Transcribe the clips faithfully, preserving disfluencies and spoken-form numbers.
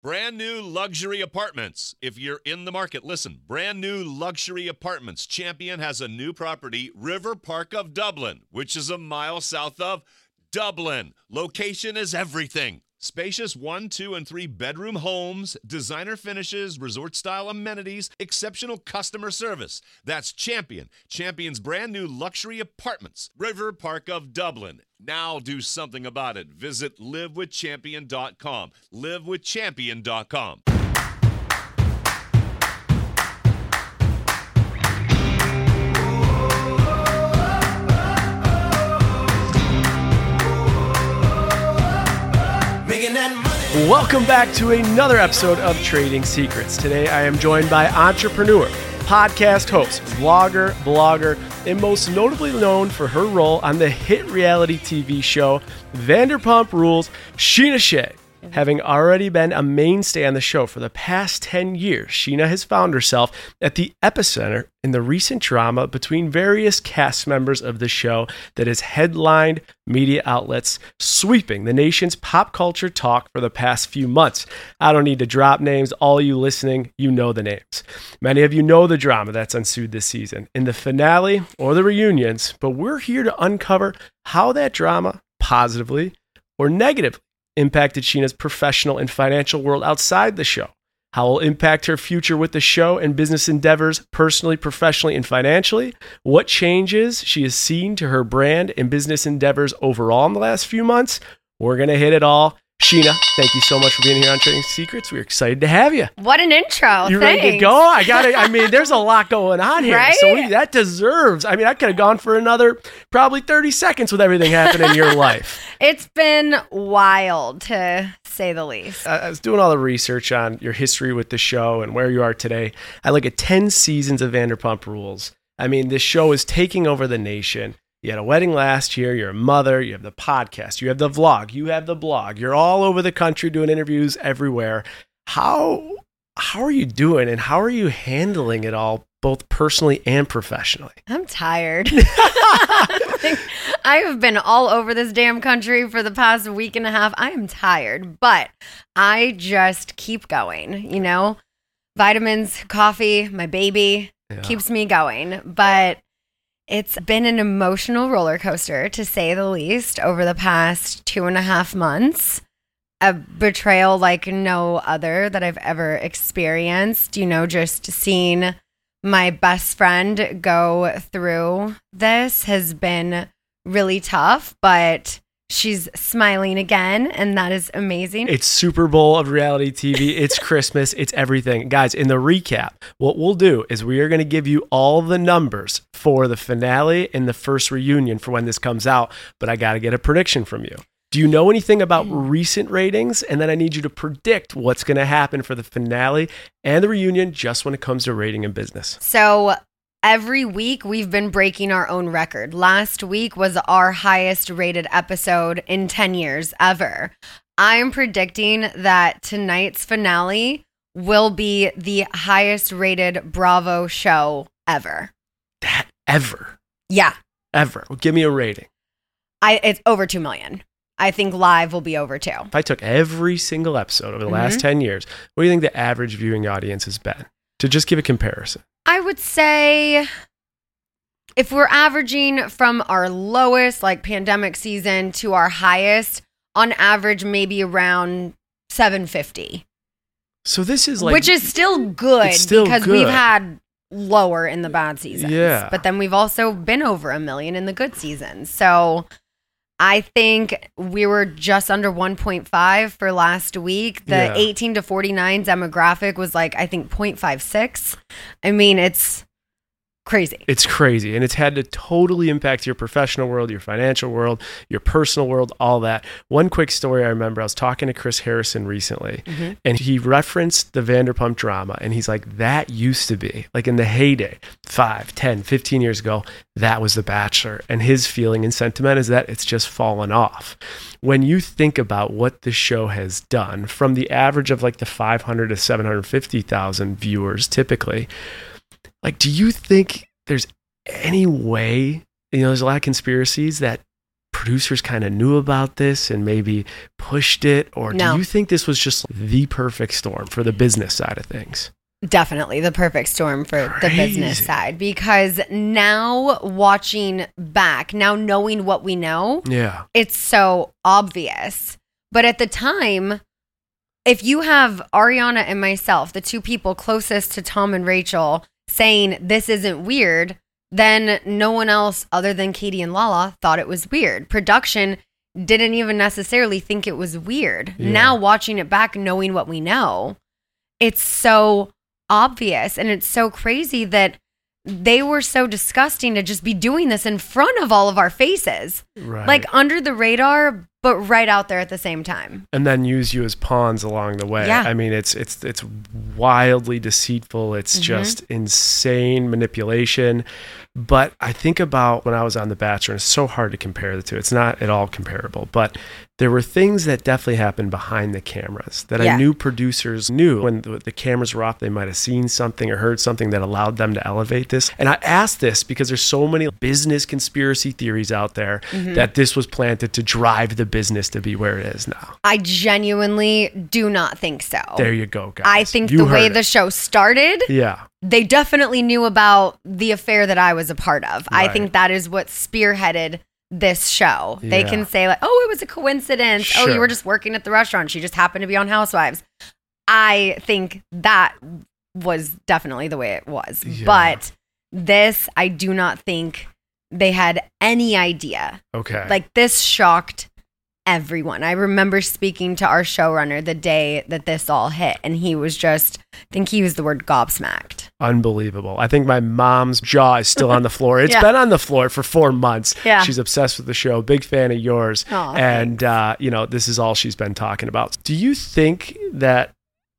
Brand new luxury apartments. If you're in the market, listen. Brand new luxury apartments. Champion has a new property, River Park of Dublin, which is a mile south of Dublin. Location is everything. Spacious one, two, and three bedroom homes, designer finishes, resort-style amenities, exceptional customer service. That's Champion. Champion's brand new luxury apartments. River Park of Dublin. Now do something about it. Visit live with champion dot com. live with champion dot com. Welcome back to another episode of Trading Secrets. Today I am joined by entrepreneur, podcast host, vlogger, blogger, and most notably known for her role on the hit reality T V show Vanderpump Rules, Scheana Shay. Having already been a mainstay on the show for the past ten years, Scheana has found herself at the epicenter in the recent drama between various cast members of the show that has headlined media outlets, sweeping the nation's pop culture talk for the past few months. I don't need to drop names. All you listening, you know the names. Many of you know the drama that's ensued this season in the finale or the reunions, but we're here to uncover how that drama positively or negatively impacted Scheana's professional and financial world outside the show, how it will impact her future with the show and business endeavors personally, professionally, and financially, what changes she has seen to her brand and business endeavors overall in the last few months. We're going to hit it all. Scheana, thank you so much for being here on Trading Secrets. We're excited to have you. What an intro. You Thanks. ready to go? I got it. I mean, there's a lot going on here. Right? So we, that deserves, I mean, I could have gone for another probably thirty seconds with everything happening in your life. It's been wild, to say the least. I was doing all the research on your history with the show and where you are today. I look at ten seasons of Vanderpump Rules. I mean, this show is taking over the nation. You had a wedding last year, you're a mother, you have the podcast, you have the vlog, you have the blog. You're all over the country doing interviews everywhere. How how are you doing and how are you handling it all, both personally and professionally? I'm tired. I have been all over this damn country for the past week and a half. I am tired, but I just keep going, you know? Vitamins, coffee, my baby yeah. keeps me going, but it's been an emotional roller coaster, to say the least, over the past two and a half months. A betrayal like no other that I've ever experienced. You know, just seeing my best friend go through this has been really tough, but she's smiling again, and that is amazing. It's Super Bowl of reality T V. It's Christmas. It's everything. Guys, in the recap, what we'll do is we are going to give you all the numbers for the finale and the first reunion for when this comes out, but I got to get a prediction from you. Do you know anything about recent ratings? And then I need you to predict what's going to happen for the finale and the reunion just when it comes to rating and business. So every week, we've been breaking our own record. Last week was our highest rated episode in ten years ever. I am predicting that tonight's finale will be the highest rated Bravo show ever. That ever? Yeah. Ever. Well, give me a rating. I It's over two million. I think live will be over two. If I took every single episode over the mm-hmm. last ten years, what do you think the average viewing audience has been? To just give a comparison. I would say if we're averaging from our lowest, like pandemic season, to our highest, on average, maybe around seven fifty. So this is like... Which is still good still because good. we've had lower in the bad seasons. Yeah. But then we've also been over a million in the good seasons. So I think we were just under one point five for last week. The yeah. eighteen to forty-nine demographic was like, I think, zero point five six. I mean, it's crazy. It's crazy. And it's had to totally impact your professional world, your financial world, your personal world, all that. One quick story I remember, I was talking to Chris Harrison recently, mm-hmm. and he referenced the Vanderpump drama. And he's like, that used to be, like in the heyday, five, ten, fifteen years ago, that was The Bachelor. And his feeling and sentiment is that it's just fallen off. When you think about what the show has done, from the average of like the five hundred to seven hundred fifty thousand viewers typically, like, do you think there's any way, you know, there's a lot of conspiracies that producers kind of knew about this and maybe pushed it? Or No. do you think this was just the perfect storm for the business side of things? Definitely the perfect storm for the Crazy. business side, because now watching back, now knowing what we know, Yeah. it's so obvious. But at the time, if you have Ariana and myself, the two people closest to Tom and Rachel, saying this isn't weird, then no one else other than Katie and Lala thought it was weird. Production didn't even necessarily think it was weird. Yeah. Now watching it back, knowing what we know, it's so obvious, and it's so crazy that they were so disgusting to just be doing this in front of all of our faces, Right. like under the radar, but right out there at the same time. And then use you as pawns along the way. Yeah. I mean, it's it's it's wildly deceitful. It's Mhm. just insane manipulation. But I think about when I was on The Bachelor, and it's so hard to compare the two. It's not at all comparable. But there were things that definitely happened behind the cameras that Yeah. I knew producers knew. When the, the cameras were off, they might have seen something or heard something that allowed them to elevate this. And I asked this because there's so many business conspiracy theories out there Mm-hmm. that this was planted to drive the business to be where it is now. I genuinely do not think so. There you go, guys. I think You the way heard the it. show started, Yeah. they definitely knew about the affair that I was a part of. I Right. think that is what spearheaded this show. They Yeah. can say like, "Oh, it was a coincidence. Oh, you Sure. were just working at the restaurant. She just happened to be on Housewives." I think that was definitely the way it was. Yeah. But this, I do not think they had any idea. Okay. Like, this shocked everyone. I remember speaking to our showrunner the day that this all hit, and he was just, I think he used the word gobsmacked. Unbelievable. I think my mom's jaw is still on the floor. It's Yeah. been on the floor for four months. Yeah. She's obsessed with the show. Big fan of yours. Aw, and, uh, you know, this is all she's been talking about. Do you think that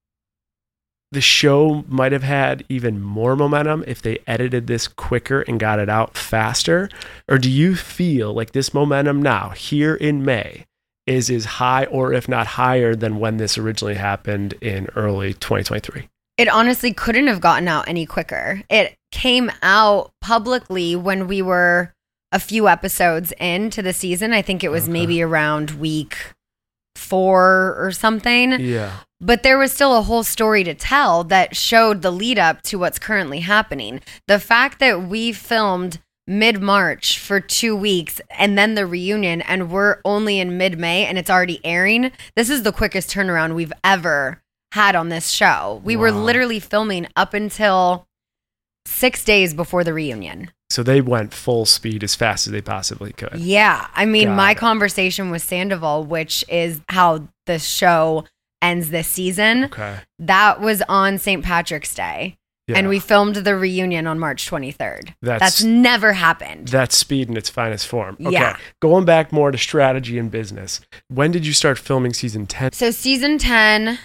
the show might have had even more momentum if they edited this quicker and got it out faster? Or do you feel like this momentum now, here in May, is as high or if not higher than when this originally happened in early twenty twenty-three? It honestly couldn't have gotten out any quicker. It came out publicly when we were a few episodes into the season. I think it was Okay. maybe around week four or something. Yeah. But there was still a whole story to tell that showed the lead up to what's currently happening. The fact that we filmed mid-March for two weeks and then the reunion, and we're only in mid-May and it's already airing, this is the quickest turnaround we've ever had on this show. We were Wow. literally filming up until six days before the reunion. So they went full speed as fast as they possibly could. Yeah. I mean, Got my it. conversation with Sandoval, which is how the show ends this season, Okay. that was on Saint Patrick's Day. Yeah. And we filmed the reunion on March twenty-third. That's- That's never happened. That's speed in its finest form. Okay. Yeah. Going back more to strategy and business. When did you start filming season ten? So season ten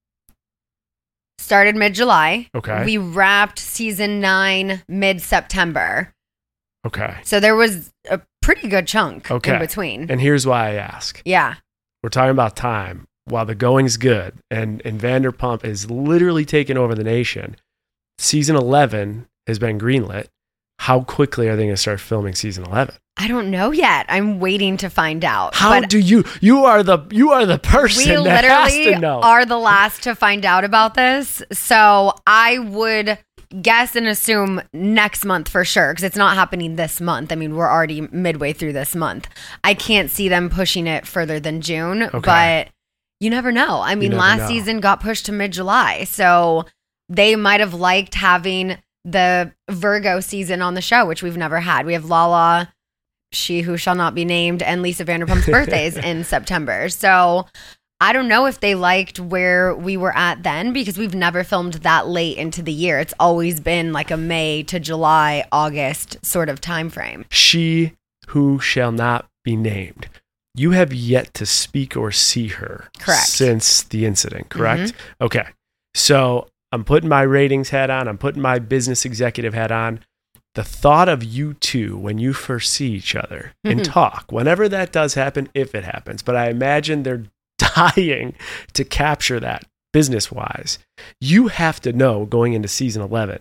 started mid-July. Okay. We wrapped season nine mid-September. Okay. So there was a pretty good chunk Okay. in between. And here's why I ask. Yeah. We're talking about time. While the going's good and, and Vanderpump is literally taking over the nation, season eleven has been greenlit. How quickly are they going to start filming season eleven? I don't know yet. I'm waiting to find out. How But do you, you are the, you are the person we that has literally to know. are the last to find out about this. So I would guess and assume next month for sure, because it's not happening this month. I mean, we're already midway through this month. I can't see them pushing it further than June, Okay. but you never know. I mean, never last know. season got pushed to mid-July, so they might have liked having the Virgo season on the show, which we've never had. We have Lala, she who shall not be named, and Lisa Vanderpump's birthdays in September. So I don't know if they liked where we were at then, because we've never filmed that late into the year. It's always been like a May to July, August sort of time frame. She who shall not be named. You have yet to speak or see her Correct. since the incident, correct? Okay. So I'm putting my ratings hat on. I'm putting my business executive hat on. The thought of you two when you first see each other and talk, whenever that does happen, if it happens, but I imagine they're dying to capture that business-wise. You have to know going into season eleven,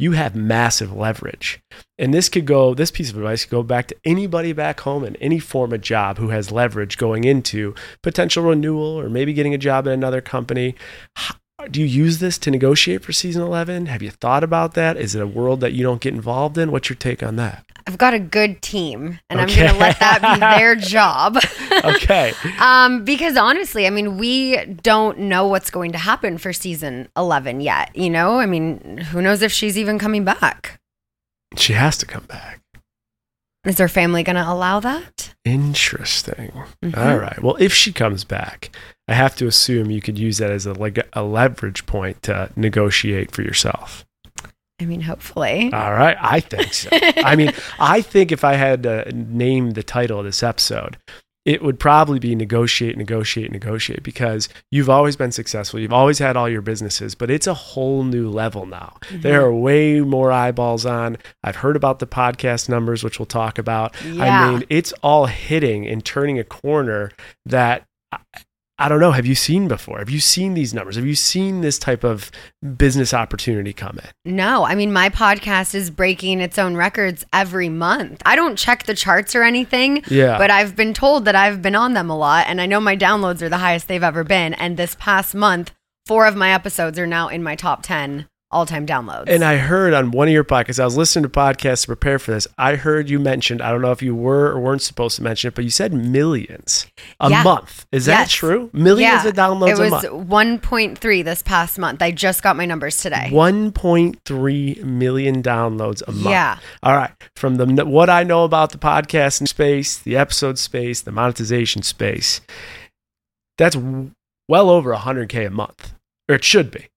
you have massive leverage. And this could go, this piece of advice could go back to anybody back home in any form of job who has leverage going into potential renewal or maybe getting a job at another company. Do you use this to negotiate for season eleven? Have you thought about that? Is it a world that you don't get involved in? What's your take on that? I've got a good team, and Okay. I'm going to let that be their job. Okay. um, because honestly, I mean, we don't know what's going to happen for season eleven yet. You know, I mean, who knows if she's even coming back? She has to come back. Is her family going to allow that? Interesting. Mhm. All right. Well, if she comes back, I have to assume you could use that as a, like a leverage point to negotiate for yourself. I mean, hopefully. All right. I think so. I mean, I think if I had to name the title of this episode, it would probably be negotiate, negotiate, negotiate, because you've always been successful. You've always had all your businesses, but it's a whole new level now. Mm-hmm. There are way more eyeballs on. I've heard about the podcast numbers, which we'll talk about. Yeah. I mean, it's all hitting and turning a corner that I, I don't know. Have you seen before? Have you seen these numbers? Have you seen this type of business opportunity come in? No, I mean, my podcast is breaking its own records every month. I don't check the charts or anything, Yeah. but I've been told that I've been on them a lot, and I know my downloads are the highest they've ever been. And this past month, four of my episodes are now in my top ten all-time downloads. And I heard on one of your podcasts, I was listening to podcasts to prepare for this. I heard you mentioned, I don't know if you were or weren't supposed to mention it, but you said millions a Yeah. month. Is that Yes. true? Millions Yeah, of downloads it a was month. one point three this past month. I just got my numbers today. one point three million downloads a month. Yeah. All right. From the what I know about the podcasting space, the episode space, the monetization space, that's w- well over one hundred K a month, or it should be.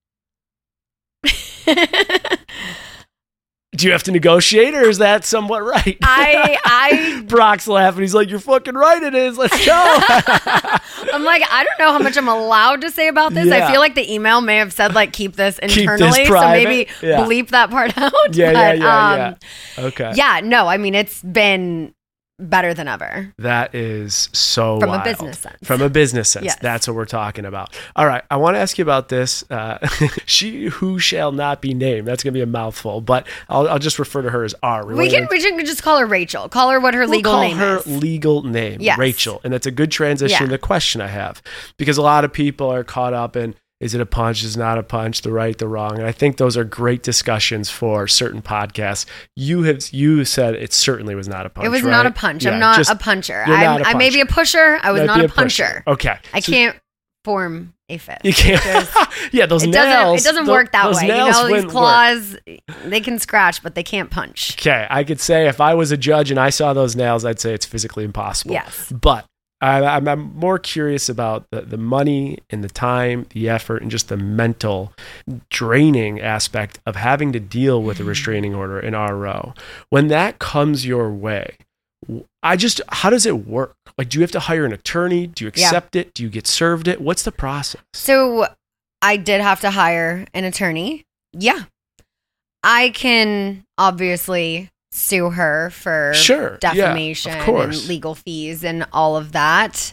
Do you have to negotiate, or is that somewhat right? I I Brock's laughing. He's like, "You're fucking right. It is. Let's go." I'm like, I don't know how much I'm allowed to say about this. Yeah. I feel like the email may have said like keep this this internally, so private. maybe Yeah. bleep that part out. yeah, yeah, But, yeah, um, yeah. Okay. Yeah, no, I mean it's been better than ever. That is so From a wild. business sense. From a business sense. Yes. That's what we're talking about. All right. I want to ask you about this. Uh, she who shall not be named. That's going to be a mouthful, but I'll, I'll just refer to her as R. We can we can just call her Rachel. Call her what her We'll legal call name her is. legal name, Yes. Rachel. And that's a good transition Yeah. to the question I have, because a lot of people are caught up in, is it a punch? Is it not a punch? The right, the wrong. And I think those are great discussions for certain podcasts. You have you said it certainly was not a punch. It was right? not a punch. Yeah, I'm not just- a puncher. you're I'm, not a I may be a puncher. pusher. I was Might not be a puncher. Okay. I So can't form a fist. You can't. Just- yeah, those it nails. doesn't. It doesn't tho- work that those way. You nails know, these wouldn't work. claws, they can scratch, but they can't punch. Okay, I could say if I was a judge and I saw those nails, I'd say it's physically impossible. Yes. But I, I'm, I'm more curious about the, the money and the time, the effort, and just the mental draining aspect of having to deal with a restraining order in R O. When that comes your way, I just, how does it work? Like, do you have to hire an attorney? Do you Yeah. accept it? Do you get served it? What's the process? So I did have to hire an attorney. Yeah. I can obviously sue her for Sure. Yeah, of defamation course. and legal fees and all of that.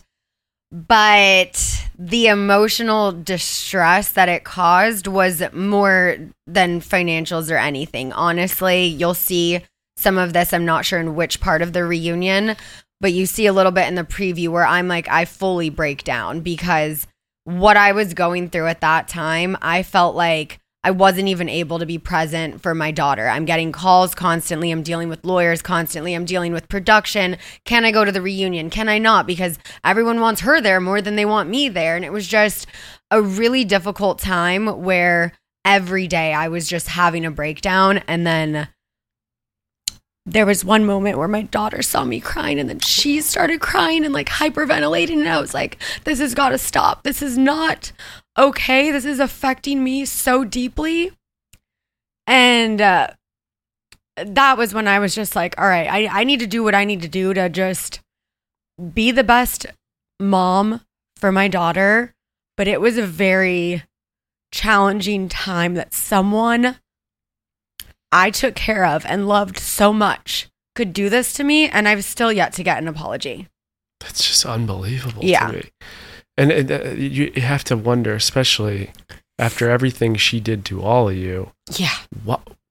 But the emotional distress that it caused was more than financials or anything. Honestly, you'll see some of this. I'm not sure in which part of the reunion, but you see a little bit in the preview where I'm like, I fully break down because what I was going through at that time, I felt like I wasn't even able to be present for my daughter. I'm getting calls constantly. I'm dealing with lawyers constantly. I'm dealing with production. Can I go to the reunion? Can I not? Because everyone wants her there more than they want me there. And it was just a really difficult time where every day I was just having a breakdown. And then there was one moment where my daughter saw me crying and then she started crying and like hyperventilating. And I was like, this has got to stop. This is not okay. This is affecting me so deeply. And uh, that was when I was just like, all right, I, I need to do what I need to do to just be the best mom for my daughter. But it was a very challenging time that someone I took care of and loved so much could do this to me, and I've still yet to get an apology. That's just unbelievable Yeah. to me. And, and uh, you you have to wonder, especially after everything she did to all of you, Yeah. what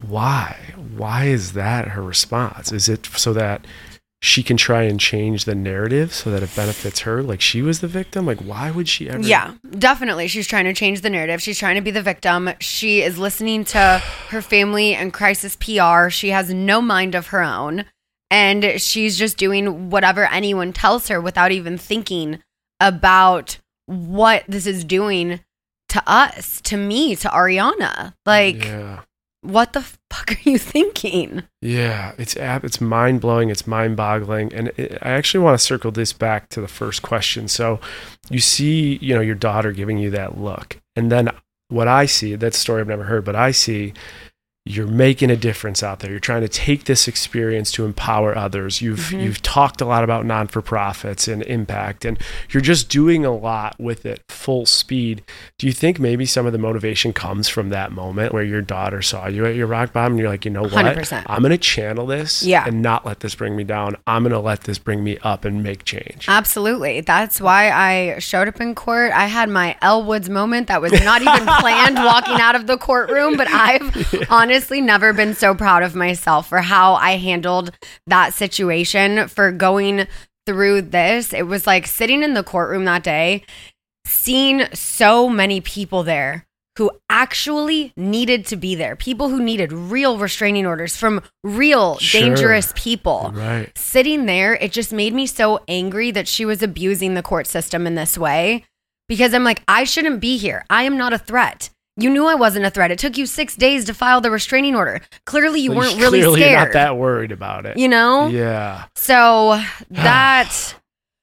why? Why is that her response? Is it so that she can try and change the narrative so that it benefits her? Like she was the victim? Like why would she ever? Yeah, definitely. She's trying to change the narrative. She's trying to be the victim. She is listening to her family and crisis P R. She has no mind of her own. And she's just doing whatever anyone tells her without even thinking about what this is doing to us, to me, to Ariana. Like, yeah. What the fuck are you thinking? Yeah, it's it's mind-blowing, it's mind-boggling. And it, I actually want to circle this back to the first question. So you see, you know, your daughter giving you that look. And then what I see, that story I've never heard, but I see you're making a difference out there. You're trying to take this experience to empower others. You've mm-hmm. you've talked a lot about non-for-profits and impact, and you're just doing a lot with it full speed. Do you think maybe some of the motivation comes from that moment where your daughter saw you at your rock bottom and you're like, you know what? one hundred percent. I'm going to channel this yeah. and not let this bring me down. I'm going to let this bring me up and make change. Absolutely. That's why I showed up in court. I had my Elle Woods moment that was not even planned walking out of the courtroom, but I've yeah. honestly honestly never been so proud of myself for how I handled that situation, for going through this. It was like sitting in the courtroom that day, seeing so many people there who actually needed to be there, people who needed real restraining orders from real sure. dangerous people. Right. Sitting there, it just made me so angry that she was abusing the court system in this way, because I'm like, I shouldn't be here. I am not a threat. You knew I wasn't a threat. It took you six days to file the restraining order. Clearly, you well, weren't really clearly scared. You're not that worried about it. You know? Yeah. So that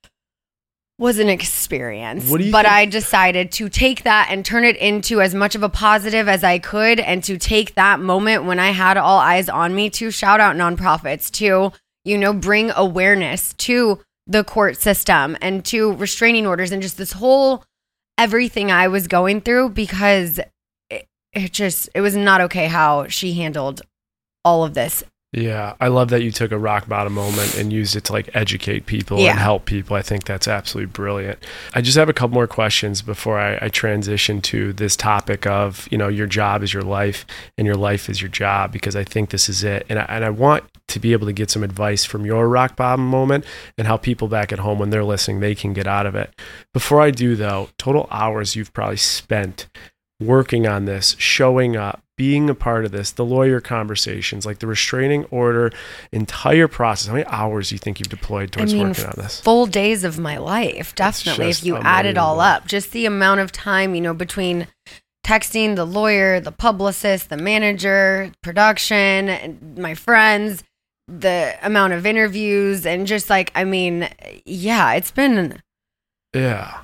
was an experience. What do you but think? I decided to take that and turn it into as much of a positive as I could, and to take that moment when I had all eyes on me to shout out nonprofits, to, you know, bring awareness to the court system and to restraining orders and just this whole everything I was going through, because it just, it was not okay how she handled all of this. Yeah. I love that you took a rock bottom moment and used it to like educate people yeah. and help people. I think that's absolutely brilliant. I just have a couple more questions before I, I transition to this topic of, you know, your job is your life and your life is your job, because I think this is it. And I, and I want to be able to get some advice from your rock bottom moment and how people back at home, when they're listening, they can get out of it. Before I do though, total hours you've probably spent working on this, showing up, being a part of this, the lawyer conversations, like the restraining order, entire process. How many hours do you think you've deployed towards I mean, working on this? Full days of my life, definitely. If you add it all up, just the amount of time, you know, between texting the lawyer, the publicist, the manager, production, my friends, the amount of interviews, and just like, I mean, yeah, it's been... Yeah.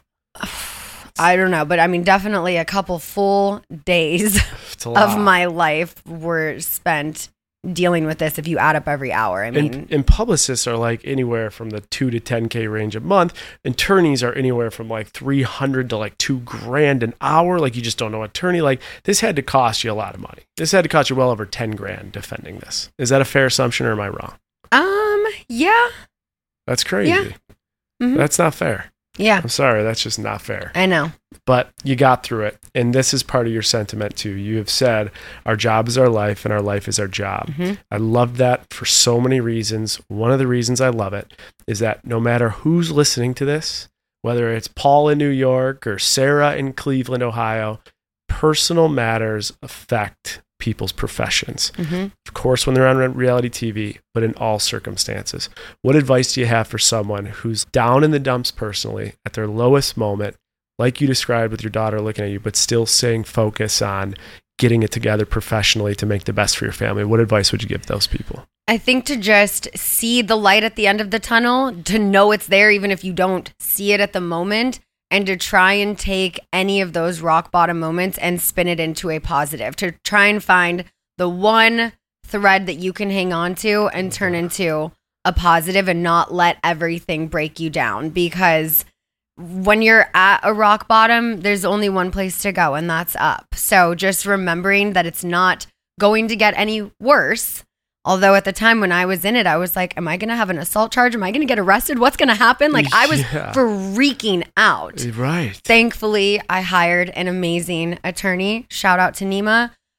I don't know, but I mean, definitely a couple full days of my life were spent dealing with this if you add up every hour. I mean, and, and publicists are like anywhere from the two to ten K range a month. Attorneys are anywhere from like three hundred to like two grand an hour. Like you just don't know attorney. Like this had to cost you a lot of money. This had to cost you well over ten grand defending this. Is that a fair assumption or am I wrong? Um, yeah. That's crazy. Yeah. Mm-hmm. That's not fair. Yeah. I'm sorry. That's just not fair. I know. But you got through it. And this is part of your sentiment too. You have said our job is our life and our life is our job. Mm-hmm. I love that for so many reasons. One of the reasons I love it is that no matter who's listening to this, whether it's Paul in New York or Sarah in Cleveland, Ohio, personal matters affect people's professions. Mm-hmm. Of course, when they're on reality T V, but in all circumstances. What advice do you have for someone who's down in the dumps personally at their lowest moment, like you described with your daughter looking at you, but still staying focused on getting it together professionally to make the best for your family? What advice would you give those people? I think to just see the light at the end of the tunnel, to know it's there, even if you don't see it at the moment, and to try and take any of those rock bottom moments and spin it into a positive, to try and find the one thread that you can hang on to and turn into a positive, and not let everything break you down. Because when you're at a rock bottom, there's only one place to go, and that's up. So just remembering that it's not going to get any worse. Although at the time when I was in it, I was like, am I going to have an assault charge? Am I going to get arrested? What's going to happen? Like I was yeah. freaking out. Right. Thankfully, I hired an amazing attorney. Shout out to Nima,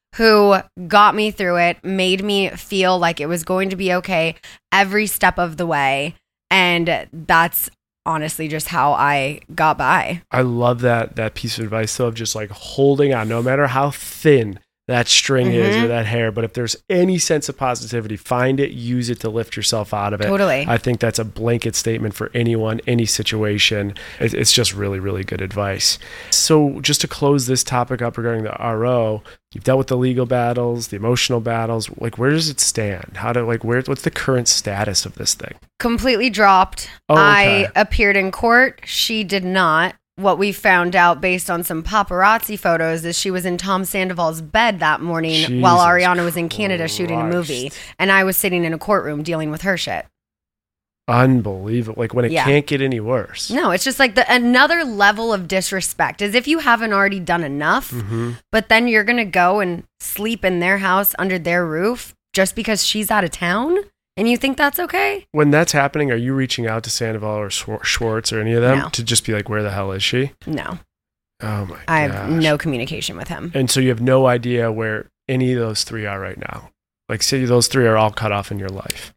who got me through it, made me feel like it was going to be okay every step of the way. And that's honestly just how I got by. I love that that piece of advice, though, of just like holding on, no matter how thin that string mm-hmm. is or that hair. But if there's any sense of positivity, find it, use it to lift yourself out of it. Totally. I think that's a blanket statement for anyone, any situation. It's just really, really good advice. So just to close this topic up regarding the R O, you've dealt with the legal battles, the emotional battles. Like, where does it stand? How do, like, where, what's the current status of this thing? Completely dropped. Oh, okay. I appeared in court. She did not. What we found out based on some paparazzi photos is she was in Tom Sandoval's bed that morning Jesus while Ariana was in Canada Christ. shooting a movie. And I was sitting in a courtroom dealing with her shit. Unbelievable. Like when it Yeah. can't get any worse. No, it's just like the another level of disrespect, as if you haven't already done enough, Mm-hmm. but then you're going to go and sleep in their house under their roof just because she's out of town? And you think that's okay? When that's happening, are you reaching out to Sandoval or Schwar- Schwartz or any of them No. to just be like, where the hell is she? No. Oh my god. I have no communication with him. And so you have no idea where any of those three are right now. Like, say those three are all cut off in your life.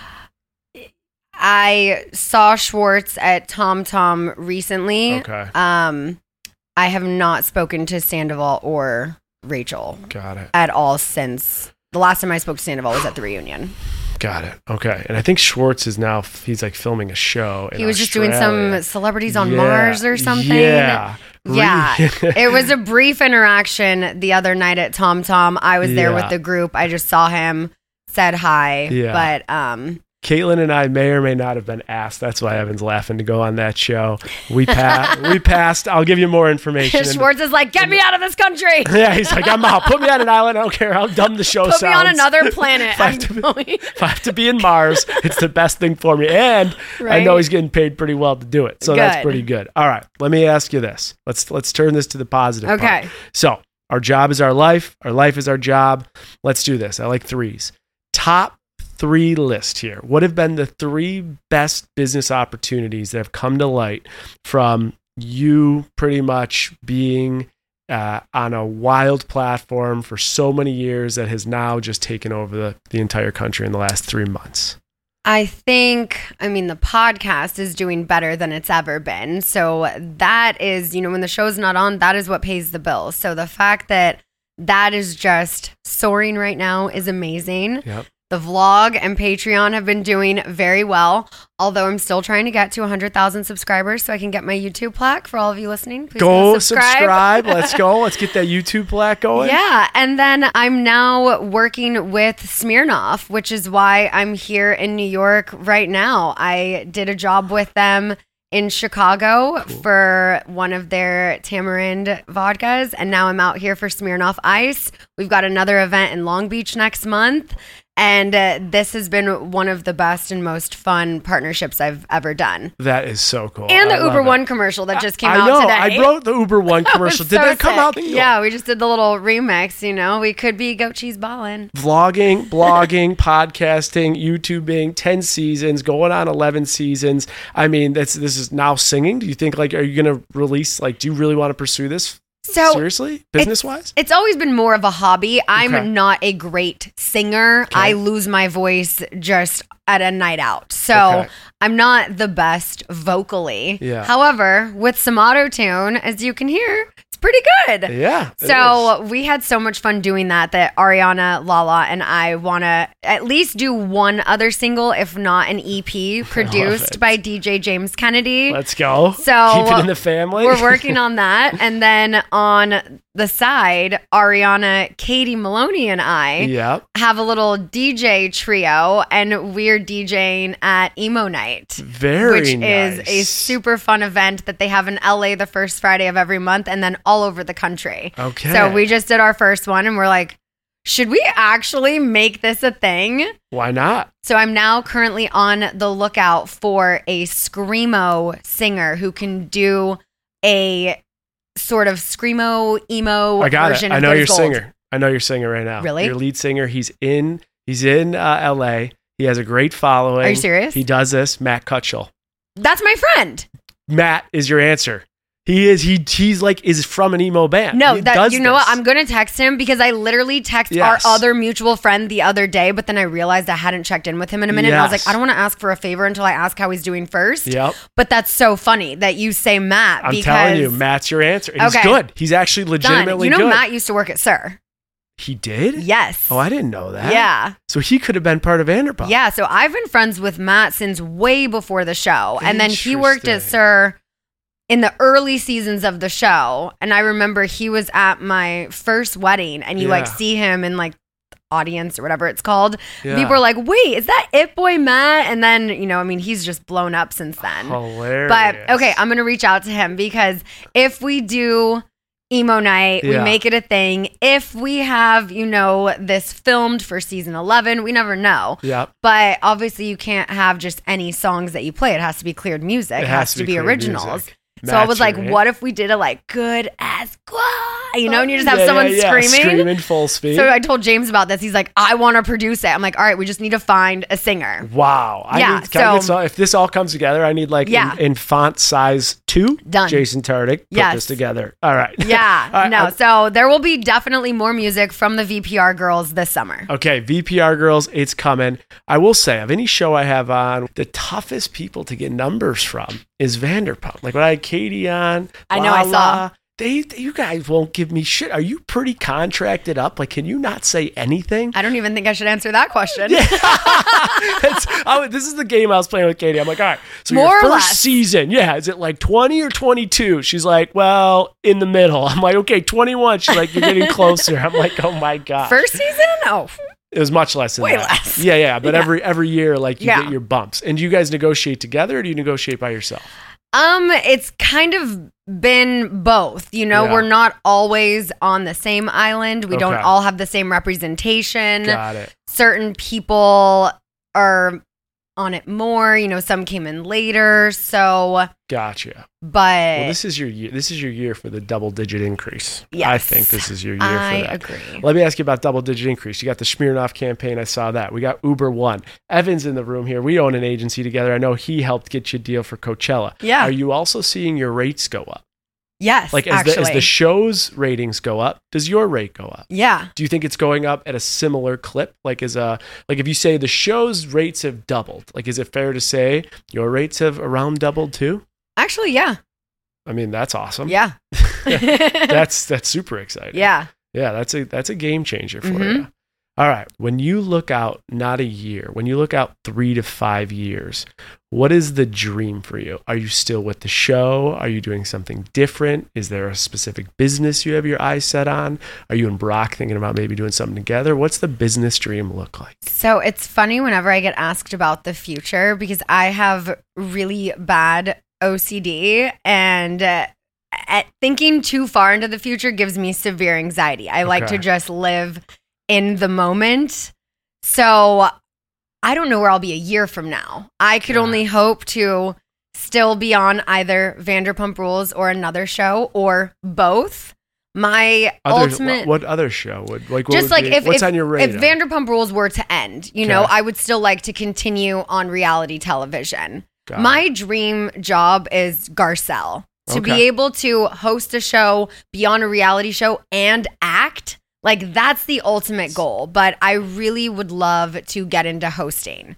I saw Schwartz at Tom Tom recently. Okay. Um, I have not spoken to Sandoval or Rachel Got it. at all since the last time I spoke to Sandoval was at the reunion. Got it. Okay. And I think Schwartz is now, he's like filming a show. In He was just doing Australia. some Celebrities on Yeah. Mars or something. Yeah. Yeah. It was a brief interaction the other night at Tom Tom. I was there Yeah. with the group. I just saw him, said hi. Yeah. But um, Caitlin and I may or may not have been asked. That's why Evan's laughing to go on that show. We passed. we passed. I'll give you more information. Schwartz is like, get me out of this country. Yeah, he's like, I'm out. Put me on an island. I don't care how dumb the show Put sounds. me on another planet. If I I'm have to be- going. If I have to be in Mars, it's the best thing for me. And I Right. know he's getting paid pretty well to do it. So that's Good. pretty good. All right. Let me ask you this. Let's let's turn this to the positive part. Okay. So our job is our life. Our life is our job. Let's do this. I like threes. Top three list here. What have been the three best business opportunities that have come to light from you pretty much being uh, on a wild platform for so many years that has now just taken over the, the entire country in the last three months? I think, I mean, the podcast is doing better than it's ever been. So that is, you know, when the show's not on, that is what pays the bills. So the fact that that is just soaring right now is amazing. Yep. The vlog and Patreon have been doing very well, although I'm still trying to get to one hundred thousand subscribers so I can get my YouTube plaque for all of you listening. Please Go subscribe. subscribe. Let's go. Let's get that YouTube plaque going. Yeah, and then I'm now working with Smirnoff, which is why I'm here in New York right now. I did a job with them in Chicago Cool. for one of their tamarind vodkas, and now I'm out here for Smirnoff Ice. We've got another event in Long Beach next month. And uh, this has been one of the best and most fun partnerships I've ever done. That is so cool. And the I love Uber it. One commercial that just came I out know. today. I wrote the Uber One That commercial. was Did so that come out? sick. Yeah, we just did the little remix, you know. We could be Goat Cheese Ballin'. Vlogging, blogging, podcasting, YouTubing, ten seasons, going on eleven seasons. I mean, that's this is now singing. Do you think, like, are you going to release, like, do you really want to pursue this So seriously, business-wise? It's always been more of a hobby. I'm Okay. not a great singer. Okay. I lose my voice just at a night out. So Okay. I'm not the best vocally. Yeah. However, with some auto-tune, as you can hear, it's pretty good. Yeah. it So we had so much fun doing that that Ariana, Lala, and I want to at least do one other single, if not an E P, produced it. by D J James Kennedy. is. Let's go. So Keep it in the family. We're working on that. And then on the side, Ariana, Katie Maloney, and I Yep. have a little D J trio, and we're DJing at Emo Night. Very Which nice. is a super fun event that they have in L A the first Friday of every month and then all over the country. Okay. So we just did our first one and we're like, should we actually make this a thing? Why not? So I'm now currently on the lookout for a screamo singer who can do a sort of screamo emo I got it. version I of know Good your as Gold. singer. I know your singer right now. Really? Your lead singer. He's in. He's in uh, L A. He has a great following. Are you serious? He does this. Matt Cutchell. That's my friend. Matt is your answer. He is. He he's like is from an emo band. No, he that does you know this. what? I'm gonna text him because I literally texted Yes. our other mutual friend the other day, but then I realized I hadn't checked in with him in a minute. And I was Yes. like, I don't want to ask for a favor until I ask how he's doing first. Yep. But that's so funny that you say Matt. I'm because telling you, Matt's your answer. And He's Okay. good. He's actually done. legitimately You know, good. Matt used to work at Sir. He did? Yes. Oh, I didn't know that. Yeah. So he could have been part of Vanderpump. Yeah. So I've been friends with Matt since way before the show, and then he worked at Interesting. Sir in the early seasons of the show. And I remember he was at my first wedding, and you like Yeah. see him in like audience or whatever it's called. Yeah. People are like, wait, is that It Boy Matt? And then, you know, I mean, he's just blown up since then. Hilarious. But okay, I'm going to reach out to him because if we do emo night, we Yeah. make it a thing. If we have, you know, this filmed for season eleven, we never know. Yep. But obviously, you can't have just any songs that you play. It has to be cleared music. It, has, to be, cleared originals. music. So I was Matt's like, your what if we did a like good as squad? You know, and you just have Yeah, someone yeah, yeah. screaming. Screaming full speed. So I told James about this. He's like, I want to produce it. I'm like, all right, we just need to find a singer. Wow. I Yeah, need, can I get so- some- if this all comes together, I need like Yeah. in, in font size two. Done. Jason Tardik. Put Yes. this together. All right. Yeah, All right, no. I'm- So there will be definitely more music from the V P R girls this summer. Okay, V P R girls, it's coming. I will say, of any show I have on, the toughest people to get numbers from is Vanderpump. Like when I had Katie on, I know, I Lala, saw. They, they- you guys won't give me shit. Are you pretty contracted up? Like, can you not say anything? I don't even think I should answer that question. It's, I, this is the game I was playing with Katie. I'm like, all right, so More your or first less. season, yeah, is it like twenty or twenty-two? She's like, well, in the middle. I'm like, okay, twenty-one. She's like, you're getting closer. I'm like, oh my god. First season? Oh, It was much less than Way that. less. Yeah, yeah. But Yeah. every every year, like you Yeah. get your bumps. And do you guys negotiate together or do you negotiate by yourself? Um, it's kind of been both. You know, Yeah. we're not always on the same island. We don't Okay. all have the same representation. Got it. Certain people are on it more. You know, some came in later. So, Gotcha. but Well, this is your year. This is your year for the double digit increase. I Yes. think this is your year I for that. agree. Let me ask you about double digit increase. You got the Smirnoff campaign. I saw that. We got Uber One. Evan's in the room here. We own an agency together. I know he helped get you a deal for Coachella. Yeah. Are you also seeing your rates go up? Yes, Like as actually. the, as the show's ratings go up, does your rate go up? yeah. Do you think it's going up at a similar clip? Like as a like if you say the show's rates have doubled, like is it fair to say your rates have around doubled too? Actually, yeah. I mean, that's awesome. Yeah. That's that's super exciting. yeah. Yeah, that's a that's a game changer for Mhm. you. All right. When you look out not a year, when you look out three to five years, what is the dream for you? Are you still with the show? Are you doing something different? Is there a specific business you have your eyes set on? Are you and Brock thinking about maybe doing something together? What's the business dream look like? So it's funny whenever I get asked about the future because I have really bad O C D and uh, at thinking too far into the future gives me severe anxiety. I like to Okay. just live in the moment. So I don't know where I'll be a year from now. I could Yeah. only hope to still be on either Vanderpump Rules or another show or both. My Other, ultimate what, what other show would like? What just would like be- if what's if, on your radar? if Vanderpump Rules were to end, you know, Okay. I would still like to continue on reality television. Got My it. dream job is Garcelle. To be Okay. able to host a show, be on a reality show, and act, like that's the ultimate goal. But I really would love to get into hosting.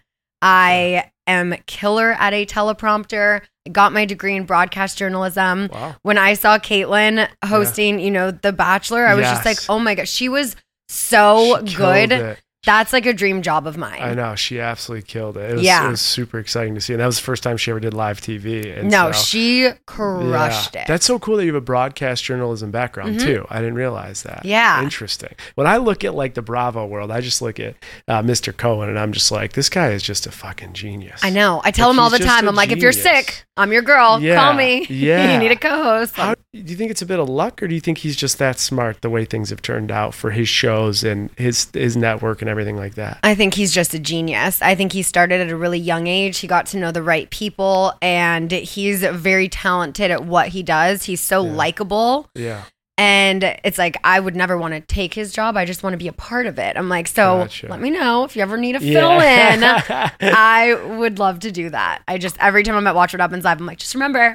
I am killer at a teleprompter. I got my degree in broadcast journalism. Wow. When I saw Caitlyn hosting, you know, The Bachelor, I was just like, Yes. oh my gosh, she was so She good. killed it. That's like a dream job of mine. I know she absolutely killed it. It was, Yeah. it was super exciting to see, and that was the first time she ever did live T V. And No, so, she crushed yeah. it. That's so cool that you have a broadcast journalism background Mhm. too. I didn't realize that. Yeah. Interesting. When I look at like the Bravo world, I just look at uh, Mister Cohen, and I'm just like, this guy is just a fucking genius. I know. I tell Like, him all he's the just time. a I'm like, if you're genius. sick, I'm your girl. Yeah, Call me. yeah. You need a co-host. How, do you think it's a bit of luck, or do you think he's just that smart the way things have turned out for his shows and his his network and everything like that? I think he's just a genius. I think he started at a really young age. He got to know the right people, and he's very talented at what he does. He's so Yeah. likable. Yeah. And it's like, I would never want to take his job. I just want to be a part of it. I'm like, so Gotcha. let me know if you ever need a Yeah. fill in. I would love to do that. I just, every time I'm at Watch What Happens Live, I'm like, just remember,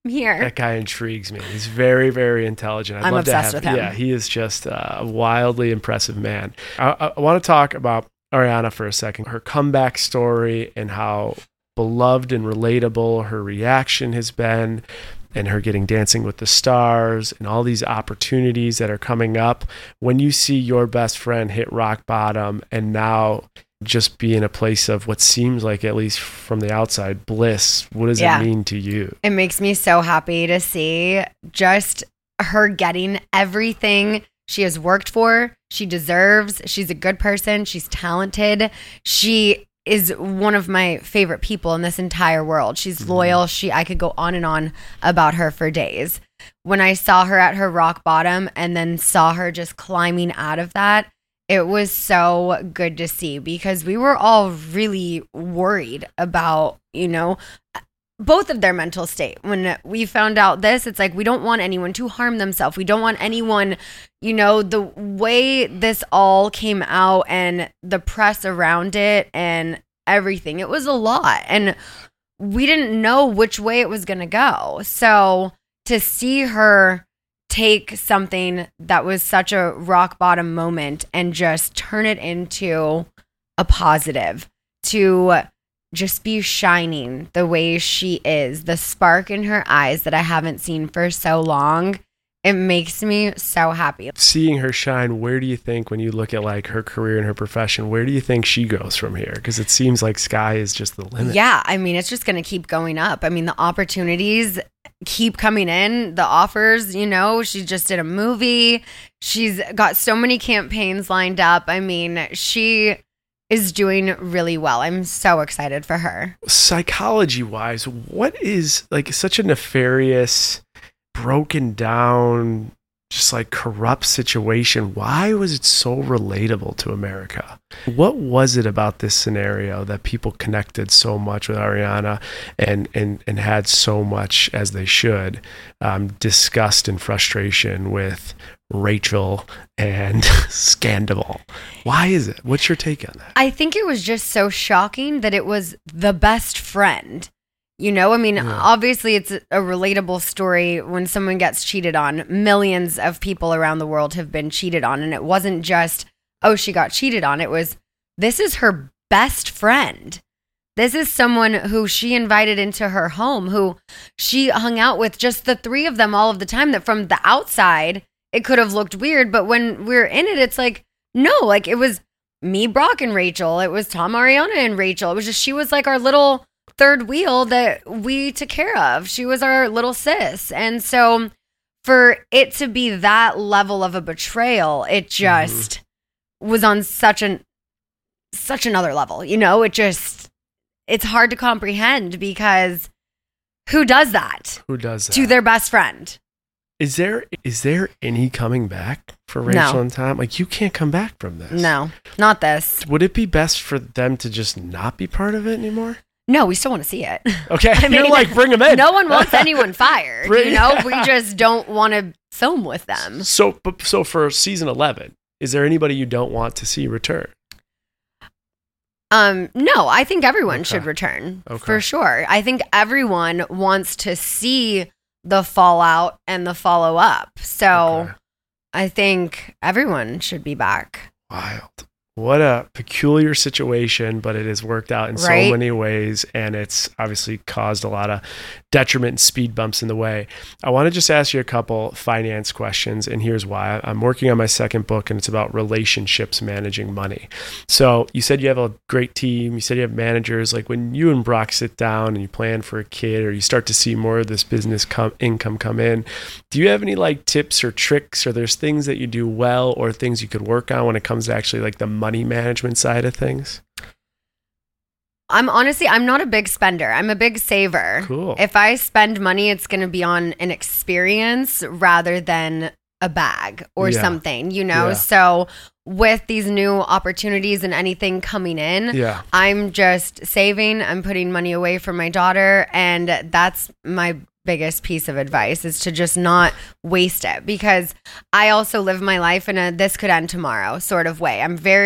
here. That guy intrigues me. He's very, very intelligent. I'd I'm love to obsessed have, with him. Yeah, he is just a wildly impressive man. I, I, I want to talk about Ariana for a second. Her comeback story and how beloved and relatable her reaction has been, and her getting Dancing with the Stars and all these opportunities that are coming up. When you see your best friend hit rock bottom and now just be in a place of what seems like, at least from the outside, bliss, what does Yeah. it mean to you? It makes me so happy to see just her getting everything she has worked for, she deserves. She's a good person. She's talented. She is one of my favorite people in this entire world. She's Mm-hmm. loyal. She, I could go on and on about her for days. When I saw her at her rock bottom and then saw her just climbing out of that, it was so good to see, because we were all really worried about, you know, both of their mental state. When we found out this, it's like, we don't want anyone to harm themselves. We don't want anyone, you know, the way this all came out and the press around it and everything, it was a lot. And we didn't know which way it was going to go. So to see her take something that was such a rock bottom moment and just turn it into a positive, to just be shining the way she is, the spark in her eyes that I haven't seen for so long, it makes me so happy. Seeing her shine, where do you think, when you look at like her career and her profession, where do you think she goes from here? Because it seems like sky is just the limit. Yeah, I mean, it's just going to keep going up. I mean, the opportunities keep coming in, the offers, you know, she just did a movie. She's got so many campaigns lined up. I mean, she is doing really well. I'm so excited for her. Psychology wise, what is like such a nefarious, broken down, just like corrupt situation? Why was it so relatable to America? What was it about this scenario that people connected so much with Ariana and and and had so much, as they should, um, disgust and frustration with Rachel and Scandal? Why is it? What's your take on that? I think it was just so shocking that it was the best friend. You know, I mean, Yeah. obviously it's a relatable story when someone gets cheated on. Millions of people around the world have been cheated on. And it wasn't just, oh, she got cheated on. It was, this is her best friend. This is someone who she invited into her home, who she hung out with, just the three of them all of the time, that from the outside, it could have looked weird. But when we're in it, it's like, no, like it was me, Brock, and Rachel. It was Tom, Ariana, and Rachel. It was just, she was like our little third wheel that we took care of. She was our little sis. And so for it to be that level of a betrayal, it just mm-hmm. was on such an such another level. You know, it just, it's hard to comprehend, because who does that? Who does that? To their best friend. Is there is there any coming back for Rachel No. and Tom? Like, you can't come back from this. No, not this. Would it be best for them to just not be part of it anymore? No, we still want to see it. Okay, I you're mean, like, bring them in. No one wants anyone fired. Bring- You know, we just don't want to film with them. So, but, so for season eleven, is there anybody you don't want to see return? Um, no, I think everyone Okay. should return Okay. for sure. I think everyone wants to see the fallout and the follow up. So Okay. I think everyone should be back. Wild. What a peculiar situation, but it has worked out in Right? so many ways, and it's obviously caused a lot of detriment and speed bumps in the way. I want to just ask you a couple finance questions, and here's why. I'm working on my second book, and it's about relationships managing money. So you said you have a great team. You said you have managers. Like, when you and Brock sit down and you plan for a kid, or you start to see more of this business come, income come in, do you have any like tips or tricks, or there's things that you do well or things you could work on when it comes to actually like the money management side of things? I'm honestly, I'm not a big spender. I'm a big saver. Cool. If I spend money, it's going to be on an experience rather than a bag or Yeah. something, you know? Yeah. So with these new opportunities and anything coming in, Yeah. I'm just saving. I'm putting money away for my daughter. And that's my biggest piece of advice, is to just not waste it, because I also live my life in a this could end tomorrow sort of way. I'm very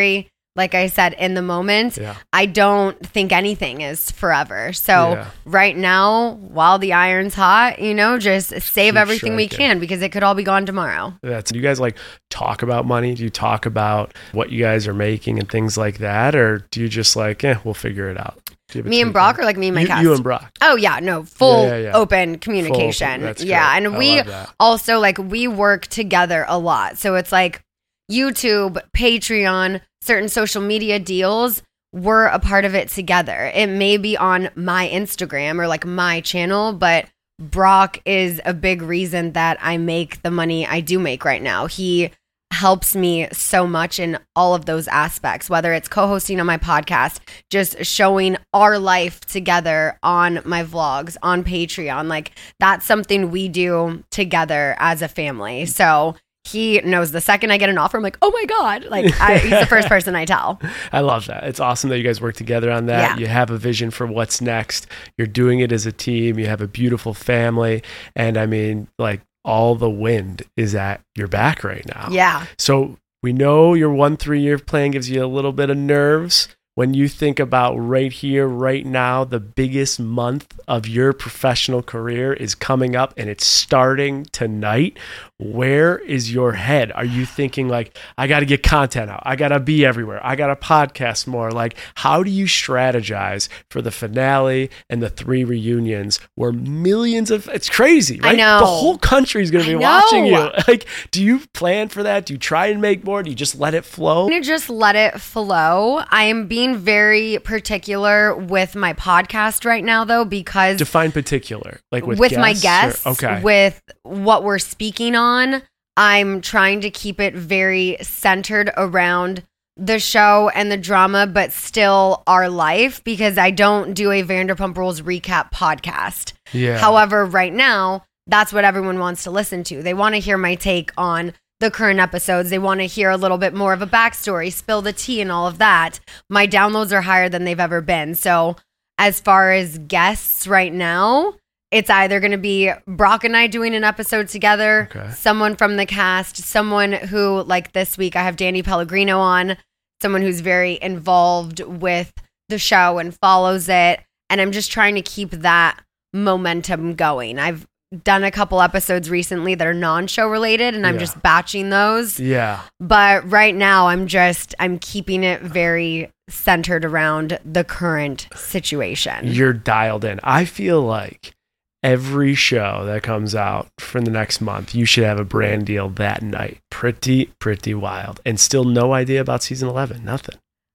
like I said, in the moment, Yeah. I don't think anything is forever. So Yeah. right now, while the iron's hot, you know, just save Keep everything we striking. can because it could all be gone tomorrow. That's, do you guys like talk about money? Do you talk about what you guys are making and things like that? Or do you just like, eh, we'll figure it out? Do you have a Me team and Brock, thing? or like me and my you, cast? you and Brock. Oh yeah, no, full Yeah, yeah, yeah. open communication. That's yeah, great. and I we love that. also like we work together a lot. So it's like YouTube, Patreon, certain social media deals. We're a part of it together. It may be on my Instagram or like my channel, but Brock is a big reason that I make the money I do make right now. He helps me so much in all of those aspects, whether it's co-hosting on my podcast, just showing our life together on my vlogs, on Patreon. Like that's something we do together as a family. So he knows the second I get an offer, I'm like, oh my God. Like I, he's the first person I tell. I love that. It's awesome that you guys work together on that. Yeah. You have a vision for what's next. You're doing it as a team. You have a beautiful family. And I mean, like all the wind is at your back right now. Yeah. So we know your one three year plan gives you a little bit of nerves. When you think about right here, right now, the biggest month of your professional career is coming up and it's starting tonight. Where is your head? Are you thinking like, I got to get content out. I got to be everywhere. I got to podcast more. Like, how do you strategize for the finale and the three reunions where millions of, it's crazy, right? I know. The whole country is going to I be watching you. know. Like, do you plan for that? Do you try and make more? Do you just let it flow? I'm going to just let it flow. I am being very particular with my podcast right now, though, because Define particular, like with, with my guests, or- guests, okay. with what we're speaking on, I'm trying to keep it very centered around the show and the drama, but still our life, because I don't do a Vanderpump Rules recap podcast. yeah. However, right now, that's what everyone wants to listen to. They want to hear my take on the current episodes. They want to hear a little bit more of a backstory, spill the tea and all of that. My downloads are higher than they've ever been. So as far as guests right now, it's either going to be Brock and I doing an episode together, Okay. someone from the cast, someone who, like this week, I have Danny Pellegrino on, someone who's very involved with the show and follows it. And I'm just trying to keep that momentum going. I've done a couple episodes recently that are non-show related, and I'm Yeah. just batching those. Yeah. But right now, I'm just, I'm keeping it very centered around the current situation. You're dialed in. I feel like every show that comes out for the next month, you should have a brand deal that night. Pretty, pretty wild. And still no idea about season eleven. Nothing.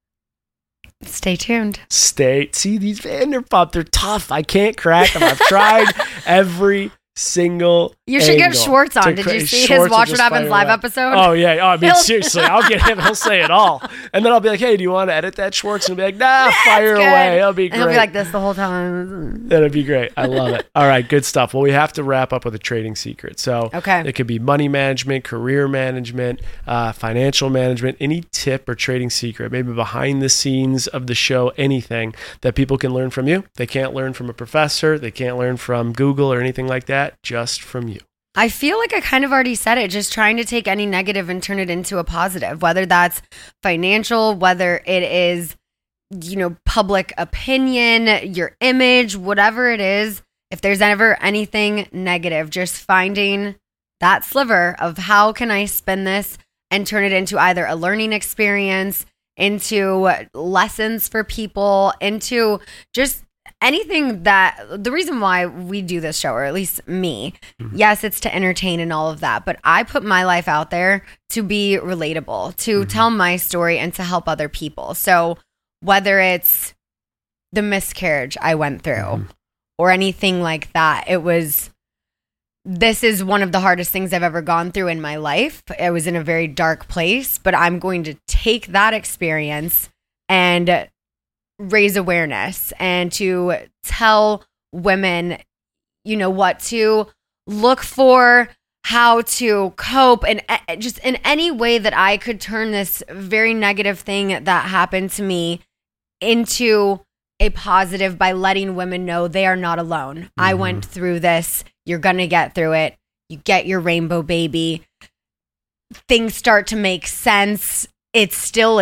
Stay tuned. Stay. See, these Vanderpump, they're tough. I can't crack them. I've tried every single You should get angle Schwartz on. to Did cra- you see Schwartz his will Watch just What Happens fire live away. episode? Oh, yeah. Oh, I mean, He'll- seriously, I'll get him. He'll say it all. And then I'll be like, hey, do you want to edit that, Schwartz? And he'll be like, nah, That's fire good. away. It'll be great. And he'll be like this the whole time. That'd be great. I love it. All right, good stuff. Well, we have to wrap up with a trading secret. So Okay. it could be money management, career management, uh, financial management, any tip or trading secret, maybe behind the scenes of the show, anything that people can learn from you. They can't learn from a professor. They can't learn from Google or anything like that, just from you. I feel like I kind of already said it, just trying to take any negative and turn it into a positive, whether that's financial, whether it is, you know, public opinion, your image, whatever it is. If there's ever anything negative, just finding that sliver of how can I spin this and turn it into either a learning experience, into lessons for people, into just anything that, the reason why we do this show, or at least me, Mhm. yes, it's to entertain and all of that, but I put my life out there to be relatable, to Mhm. tell my story and to help other people. So whether it's the miscarriage I went through Mhm. or anything like that, it was, this is one of the hardest things I've ever gone through in my life. It was in a very dark place, but I'm going to take that experience and raise awareness and to tell women, you know, what to look for, how to cope, and uh, just in any way that I could turn this very negative thing that happened to me into a positive by letting women know they are not alone. I Mhm. went through this. You're going to get through it. You get your rainbow baby. Things start to make sense. It still is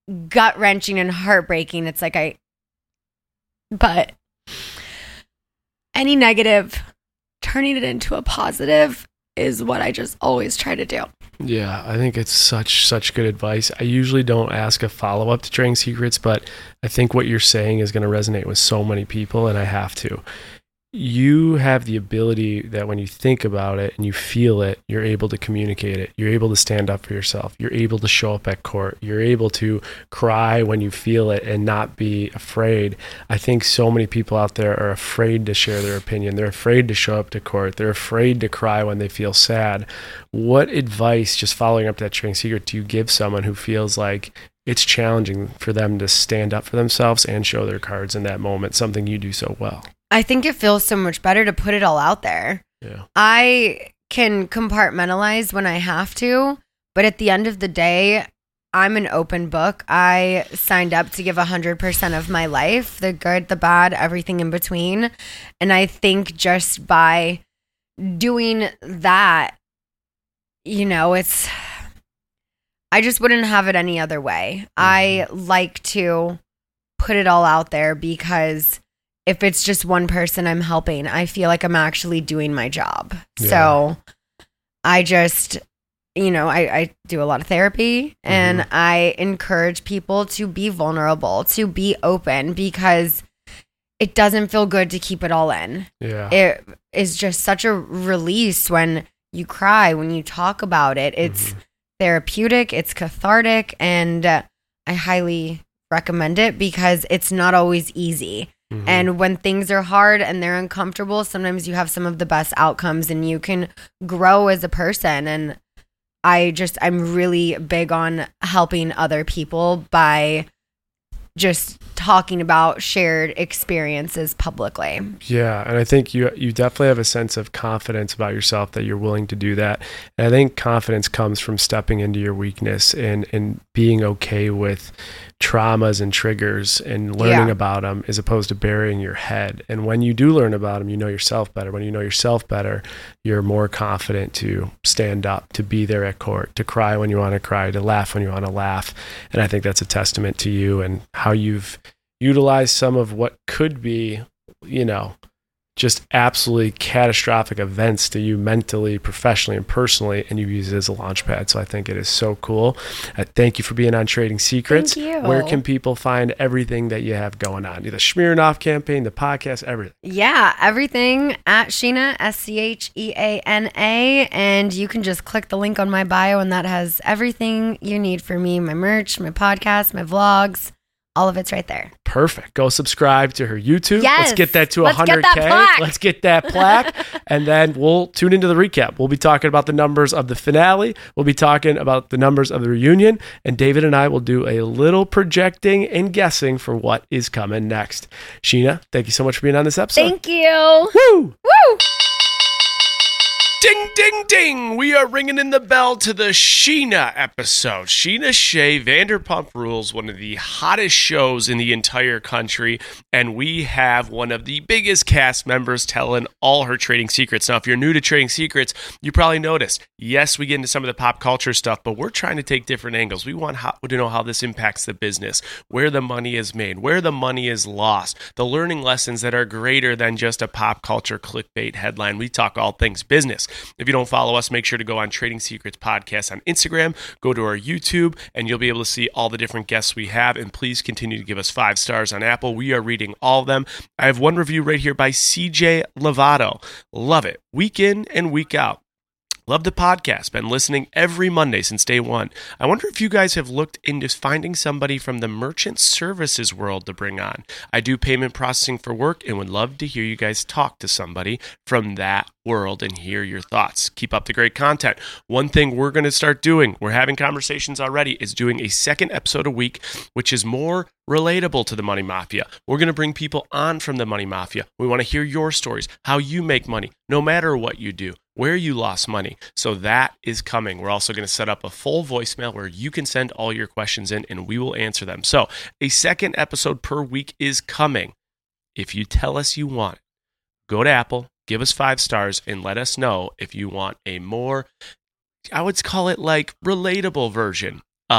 gut wrenching and heartbreaking. It's like I, but any negative, turning it into a positive is what I just always try to do. Yeah, I think it's such, such good advice. I usually don't ask a follow-up to Trading Secrets, but I think what you're saying is going to resonate with so many people, and I have to. You have the ability that when you think about it and you feel it, you're able to communicate it. You're able to stand up for yourself. You're able to show up at court. You're able to cry when you feel it and not be afraid. I think so many people out there are afraid to share their opinion. They're afraid to show up to court. They're afraid to cry when they feel sad. What advice, just following up that Trading Secret, do you give someone who feels like it's challenging for them to stand up for themselves and show their cards in that moment, something you do so well? I think it feels so much better to put it all out there. Yeah. I can compartmentalize when I have to, but at the end of the day, I'm an open book. I signed up to give one hundred percent of my life, the good, the bad, everything in between. And I think just by doing that, you know, it's, I just wouldn't have it any other way. Mm-hmm. I like to put it all out there because if it's just one person I'm helping, I feel like I'm actually doing my job. Yeah. So I just, you know, I, I do a lot of therapy and mm-hmm. I encourage people to be vulnerable, to be open, because it doesn't feel good to keep it all in. Yeah. It is just such a release when you cry, when you talk about it. It's mm-hmm. therapeutic, it's cathartic, and uh, I highly recommend it because it's not always easy. Mm-hmm. And when things are hard and they're uncomfortable, sometimes you have some of the best outcomes and you can grow as a person. And I just, I'm really big on helping other people by just talking about shared experiences publicly. Yeah, and I think you you definitely have a sense of confidence about yourself that you're willing to do that. And I think confidence comes from stepping into your weakness and, and being okay with traumas and triggers and learning yeah. about them as opposed to burying your head. And when you do learn about them, you know yourself better. When you know yourself better, you're more confident to stand up, to be there at court, to cry when you want to cry, to laugh when you want to laugh. And I think that's a testament to you and how you've utilized some of what could be, you know, just absolutely catastrophic events to you mentally, professionally, and personally, and you use it as a launch pad. So I think it is so cool. Uh, thank you for being on Trading Secrets. Thank you. Where can people find everything that you have going on? The Schmearnoff campaign, the podcast, everything. Yeah, everything at Scheana, S C H E A N A, and you can just click the link on my bio, and that has everything you need for me, my merch, my podcast, my vlogs. All of it's right there. Perfect. Go subscribe to her YouTube. Yes. Let's get that to Let's one hundred K. Get that plaque. Let's get that plaque. And then we'll tune into the recap. We'll be talking about the numbers of the finale. We'll be talking about the numbers of the reunion. And David and I will do a little projecting and guessing for what is coming next. Scheana, thank you so much for being on this episode. Thank you. Woo! Woo! Ding, ding, ding. We are ringing in the bell to the Scheana episode. Scheana Shay, Vanderpump Rules, one of the hottest shows in the entire country. And we have one of the biggest cast members telling all her trading secrets. Now, if you're new to Trading Secrets, you probably noticed, yes, we get into some of the pop culture stuff, but we're trying to take different angles. We want how, to know how this impacts the business, where the money is made, where the money is lost, the learning lessons that are greater than just a pop culture clickbait headline. We talk all things business. If you don't follow us, make sure to go on Trading Secrets Podcast on Instagram, go to our YouTube, and you'll be able to see all the different guests we have. And please continue to give us five stars on Apple. We are reading all of them. I have one review right here by C J Lovato. Love it. Week in and week out. Love the podcast. Been listening every Monday since day one. I wonder if you guys have looked into finding somebody from the merchant services world to bring on. I do payment processing for work and would love to hear you guys talk to somebody from that world and hear your thoughts. Keep up the great content. One thing we're going to start doing, we're having conversations already, is doing a second episode a week, which is more relatable to the Money Mafia. We're going to bring people on from the Money Mafia. We want to hear your stories, how you make money, no matter what you do, where you lost money. So that is coming. We're also going to set up a full voicemail where you can send all your questions in and we will answer them. So a second episode per week is coming. If you tell us you want it, go to Apple, give us five stars, and let us know if you want a more, I would call it like relatable version of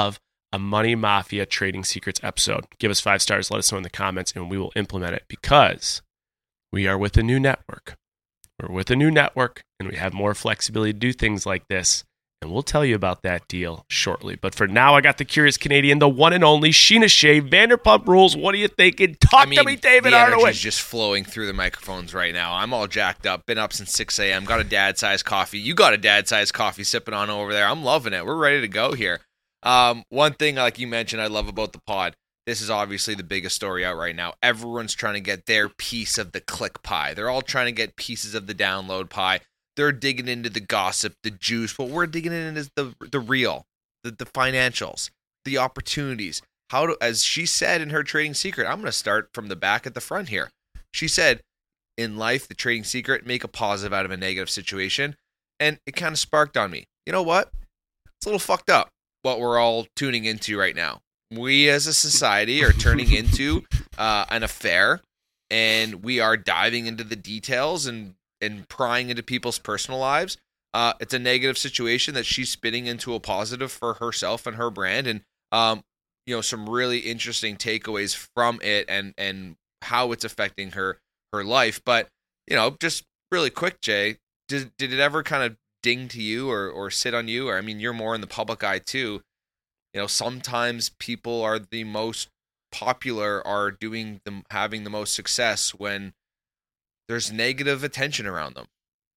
a Money Mafia Trading Secrets episode. Give us five stars, let us know in the comments, and we will implement it because we are with a new network. We're with a new network, and we have more flexibility to do things like this. And we'll tell you about that deal shortly. But for now, I got the Curious Canadian, the one and only Sheena Shea, Vanderpump Rules. What are you thinking? Talk I mean, to me, David the Arnowitz. energy's just flowing through the microphones right now. I'm all jacked up. Been up since six a.m. Got a dad-sized coffee. You got a dad-sized coffee sipping on over there. I'm loving it. We're ready to go here. Um, one thing, like you mentioned, I love about the pod. This is obviously the biggest story out right now. Everyone's trying to get their piece of the click pie. They're all trying to get pieces of the download pie. They're digging into the gossip, the juice. What we're digging in is the the real, the, the financials, the opportunities. How to, as she said in her trading secret, I'm going to start from the back at the front here. She said, in life, the trading secret, make a positive out of a negative situation. And it kind of sparked on me. You know what? It's a little fucked up what we're all tuning into right now. We as a society are turning into uh, an affair, and we are diving into the details and and prying into people's personal lives. Uh, it's a negative situation that she's spinning into a positive for herself and her brand. And, um, you know, some really interesting takeaways from it and, and how it's affecting her, her life. But, you know, just really quick, Jay, did, did it ever kind of ding to you or, or sit on you? Or, I mean, you're more in the public eye too. You know, sometimes people are the most popular, are doing the, having the most success when there's negative attention around them.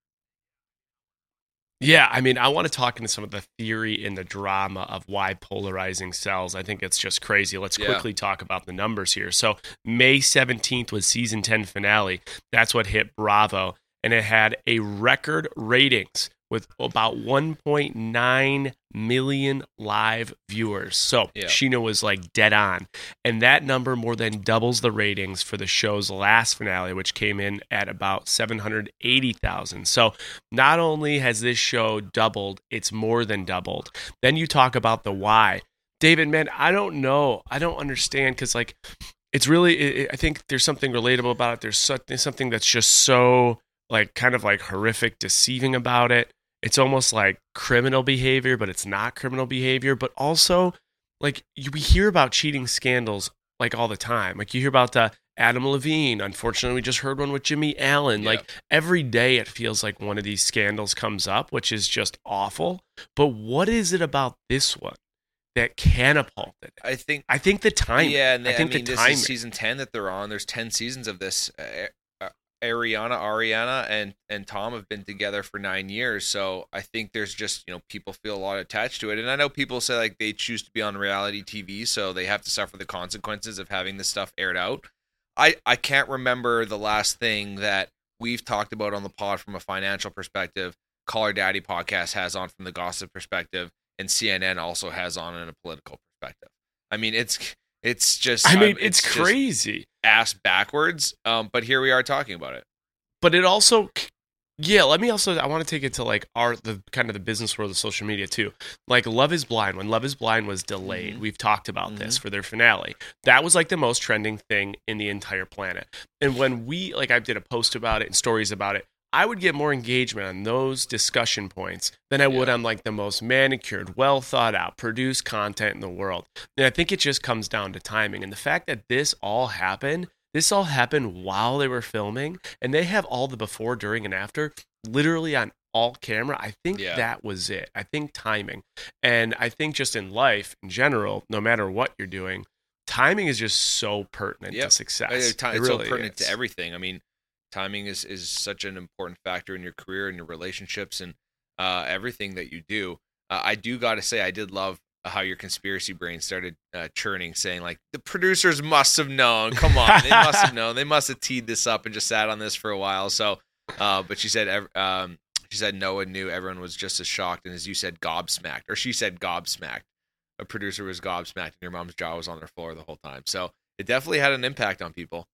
Yeah, I mean, I want to talk into some of the theory and the drama of why polarizing sells. I think it's just crazy. Let's Yeah. quickly talk about the numbers here. So May seventeenth was season ten finale. That's what hit Bravo. And it had a record ratings with about one point nine million live viewers. So Yeah. Sheena was like dead on. And that number more than doubles the ratings for the show's last finale, which came in at about seven hundred eighty thousand. So not only has this show doubled, it's more than doubled. Then you talk about the why. David, man, I don't know. I don't understand because, like, it's really, it, I think there's something relatable about it. There's something, something that's just so, like, kind of like horrific, deceiving about it. It's almost like criminal behavior, but it's not criminal behavior. But also, like, you, we hear about cheating scandals like all the time. Like, you hear about uh, Adam Levine. Unfortunately, we just heard one with Jimmy Allen. Yeah. Like, every day it feels like one of these scandals comes up, which is just awful. But what is it about this one that catapulted it? I think I think the timing. Yeah, and they, I think I mean, the this timing. is season ten that they're on. There's ten seasons of this. Uh, uh, Ariana, Ariana, and and Tom have been together for nine years. So I think there's just, you know, people feel a lot attached to it. And I know people say like they choose to be on reality T V, so they have to suffer the consequences of having this stuff aired out. I I can't remember the last thing that we've talked about on the pod from a financial perspective. Call Her Daddy podcast has on from the gossip perspective, and C N N also has on in a political perspective. I mean, it's it's just. I mean, um, it's, just crazy. ass backwards. Um, but here we are talking about it. But it also, yeah, let me also, I want to take it to like our, the kind of the business world of social media too. Like Love is Blind, when Love is Blind was delayed, Mm-hmm. we've talked about Mm-hmm. this for their finale. That was like the most trending thing in the entire planet. And when we, like I did a post about it and stories about it, I would get more engagement on those discussion points than I would Yeah. on like the most manicured, well thought out, produced content in the world. And I think it just comes down to timing. And the fact that this all happened, this all happened while they were filming, and they have all the before, during, and after literally on all camera. I think Yeah. that was it. I think timing. And I think just in life in general, no matter what you're doing, timing is just so pertinent Yep. to success. It's, It it's really so pertinent is. to everything. I mean, timing is, is such an important factor in your career and your relationships and uh, everything that you do. Uh, I do got to say, I did love how your conspiracy brain started uh, churning, saying like the producers must have known. Come on, they must have known. They must have teed this up and just sat on this for a while. So, uh, but she said, ev- um, she said Noah knew. Everyone was just as shocked, and as you said, gobsmacked, or she said gobsmacked. A producer was gobsmacked, and your mom's jaw was on their floor the whole time. So it definitely had an impact on people.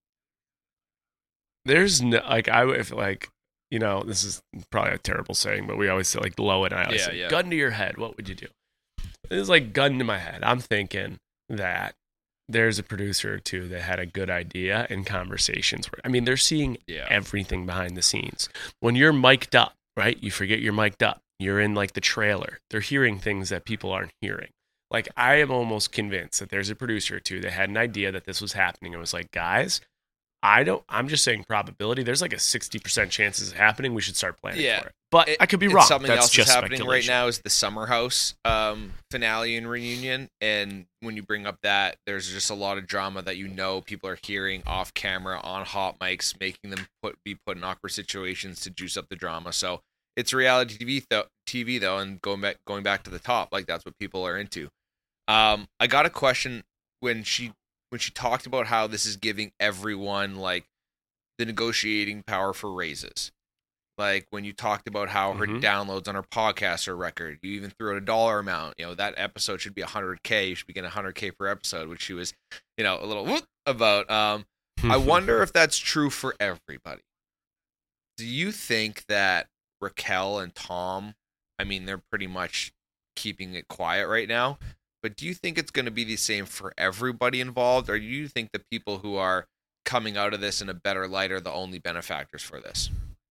There's no, like, I if like, you know, this is probably a terrible saying, but we always say like blow it. And I always Yeah, say, yeah. gun to your head. What would you do? It's like gun to my head. I'm thinking that there's a producer or two that had a good idea in conversations. Where, I mean, they're seeing Yeah. everything behind the scenes. When you're mic'd up, right? You forget you're mic'd up. You're in like the trailer. They're hearing things that people aren't hearing. Like, I am almost convinced that there's a producer or two that had an idea that this was happening and was like, guys, I don't, I'm just saying probability. There's like a sixty percent chance this is happening. We should start planning Yeah. for it. But It- I could be and wrong. Something That's else just that's happening right speculation. now is the Summer House um, finale and reunion. And when you bring up that, there's just a lot of drama that you know people are hearing off camera on hot mics, making them put be put in awkward situations to juice up the drama. So it's reality T V though. T V though, and going back going back to the top, like that's what people are into. Um, I got a question when she when she talked about how this is giving everyone like the negotiating power for raises. Like when you talked about how her Mhm. downloads on her podcast are record, you even threw out a dollar amount. You know, that episode should be one hundred K. You should be getting one hundred K per episode, which she was, you know, a little whoop about. Um, I wonder if that's true for everybody. Do you think that Raquel and Tom, I mean, they're pretty much keeping it quiet right now, but do you think it's going to be the same for everybody involved, or do you think the people who are coming out of this in a better light are the only benefactors for this?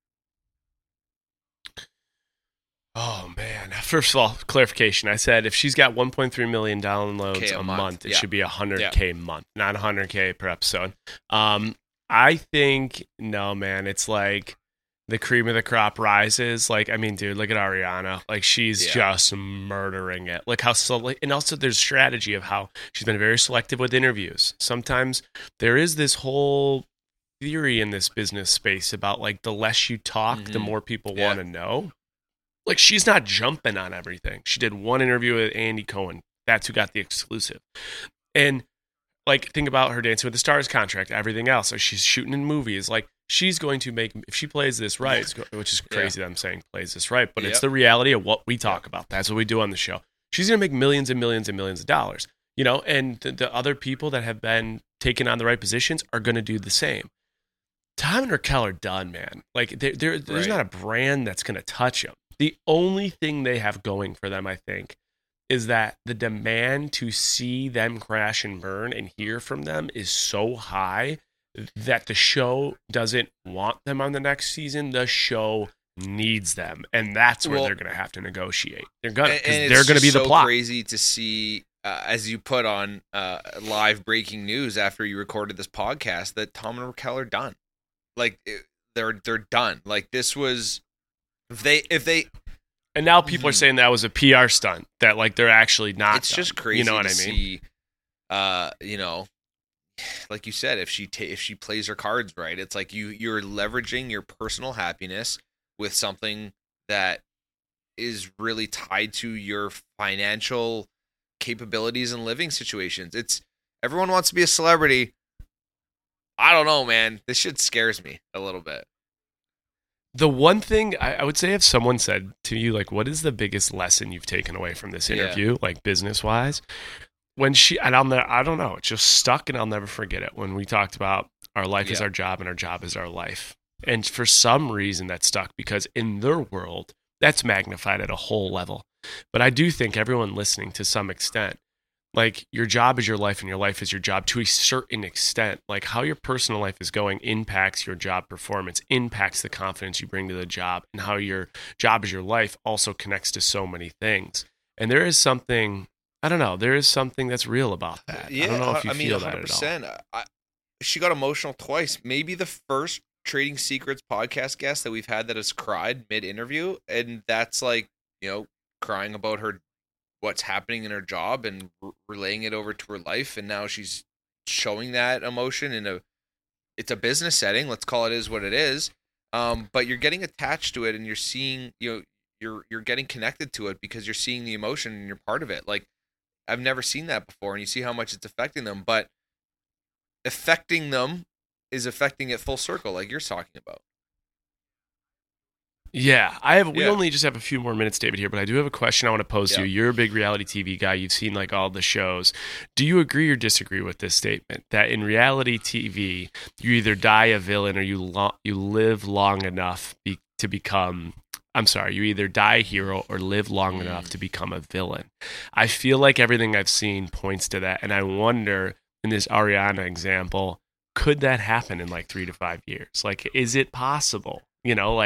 Oh, man. First of all, clarification. I said if she's got one point three million downloads K a, a month, month, it yeah. should be one hundred K a month, not one hundred K per episode. Um, I think, no, man, it's like the cream of the crop rises. Like, I mean, dude, look at Ariana. Like, she's Yeah. just murdering it. Look how slowly, and also there's strategy of how she's been very selective with interviews. Sometimes there is this whole theory in this business space about like the less you talk, the Mhm. more people Yeah. want to know. Like, she's not jumping on everything. She did one interview with Andy Cohen. That's who got the exclusive. And like, think about her Dancing with the Stars contract, everything else. So she's shooting in movies. Like, she's going to make, if she plays this right, it's go- which is crazy that I'm saying plays this right, but it's Yep. the reality of what we talk about. That's what we do on the show. She's going to make millions and millions and millions of dollars, you know, and the, the other people that have been taken on the right positions are going to do the same. Tom and Raquel are done, man. Like, they're, they're, there's Right. not a brand that's going to touch them. The only thing they have going for them, I think, is that the demand to see them crash and burn and hear from them is so high that the show doesn't want them on the next season. The show needs them, and that's where Well, they're going to have to negotiate. They're going And- to, and they're it's going to be just the so plot. crazy to see, uh, as you put on uh, live breaking news after you recorded this podcast, that Tom and Raquel are done. Like it, they're they're done. Like this was if they if they. And now people are Mhm. saying that was a P R stunt. That like they're actually not. It's done. just crazy You know what to I mean? see. Uh, you know, like you said, if she ta- if she plays her cards right, it's like you you're leveraging your personal happiness with something that is really tied to your financial capabilities and living situations. It's everyone wants to be a celebrity. I don't know, man. This shit scares me a little bit. The one thing I, I would say, if someone said to you, like, what is the biggest lesson you've taken away from this Yeah. interview, like business wise? When she, and I'll never, I don't know, it just stuck and I'll never forget it. When we talked about our life is Yeah. our job and our job is our life. And for some reason that stuck because in their world, that's magnified at a whole level. But I do think everyone listening to some extent, like your job is your life and your life is your job to a certain extent. Like how your personal life is going impacts your job performance, impacts the confidence you bring to the job, and how your job is your life also connects to so many things. And there is something, I don't know, there is something that's real about that. I don't know if you I mean, feel one hundred that at all. percent. I, she got emotional twice. Maybe the first Trading Secrets podcast guest that we've had that has cried mid-interview, and that's like, you know, crying about her what's happening in her job and re- relaying it over to her life, and now she's showing that emotion in a it's a business setting. Let's call it is what it is. Um, but you're getting attached to it, and you're seeing you know you're you're getting connected to it because you're seeing the emotion and you're part of it. Like I've never seen that before, and you see how much it's affecting them. But affecting them is affecting it full circle, like you're talking about. Yeah, I have. We Yeah. only just have a few more minutes, David, here, but I do have a question I want to pose to Yeah. you. You're a big reality T V guy. You've seen like all the shows. Do you agree or disagree with this statement that in reality T V, you either die a villain or you lo- you live long enough be- to become? I'm sorry, you either die a hero or live long Mm. enough to become a villain. I feel like everything I've seen points to that, and I wonder in this Ariana example, could that happen in like three to five years? Like, is it possible? You know, like.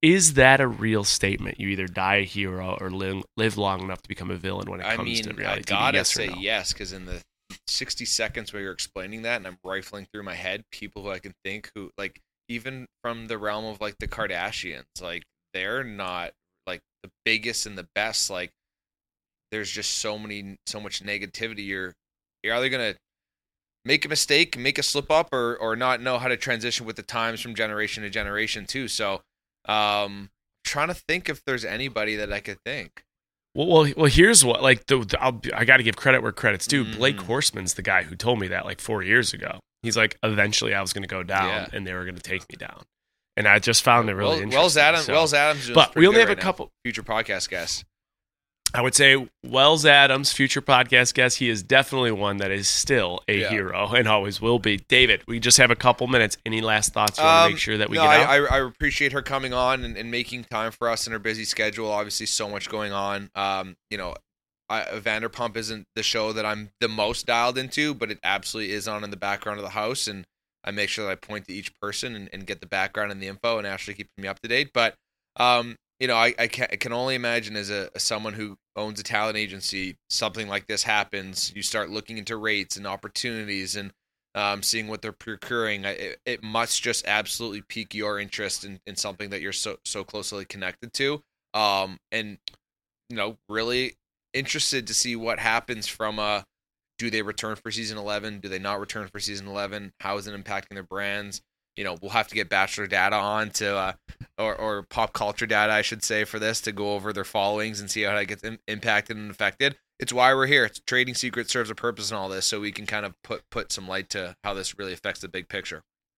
is that a real statement? You either die a hero or live, live long enough to become a villain when it I comes mean, to reality I gotta T V, yes say or no? yes, because in the sixty seconds where you're explaining that and I'm rifling through my head, people who I can think who, like, even from the realm of, like, the Kardashians, like, they're not, like, the biggest and the best. Like, there's just so many, so much negativity. You're, you're either going to make a mistake, make a slip up, or or not know how to transition with the times from generation to generation, too. So, um, trying to think if there's anybody that I could think. Well, well, well here's what, like, the, the, I'll, I got to give credit where credit's due. Mm-hmm. Blake Horstman's the guy who told me that like four years ago. He's like, eventually I was going to go down, Yeah. and they were going to take me down. And I just found it really well, interesting. Wells Adams, so. Wells Adams, is But pretty we only good have right a now. couple. Future podcast guests. I would say Wells Adams, future podcast guest, he is definitely one that is still a Yeah. hero and always will be. David, we just have a couple minutes. Any last thoughts you want to Um, make sure that we no, get I, out? I, I appreciate her coming on and, and making time for us in her busy schedule. Obviously, so much going on. Um, you know, I, Vanderpump isn't the show that I'm the most dialed into, but it absolutely is on in the background of the house, and I make sure that I point to each person and, and get the background and the info and actually keep me up to date. But um, you know, I, I, can, I can only imagine as a as someone who owns a talent agency, something like this happens. You start looking into rates and opportunities and um, seeing what they're procuring. I, it, it must just absolutely pique your interest in, in something that you're so so closely connected to. Um, and you know, really interested to see what happens from uh do they return for season eleven? Do they not return for season eleven? How is it impacting their brands? You know, we'll have to get Bachelor data on to, uh, or, or pop culture data, I should say, for this to go over their followings and see how that gets im- impacted and affected. It's why we're here. It's Trading Secrets serves a purpose in all this, so we can kind of put put some light to how this really affects the big picture.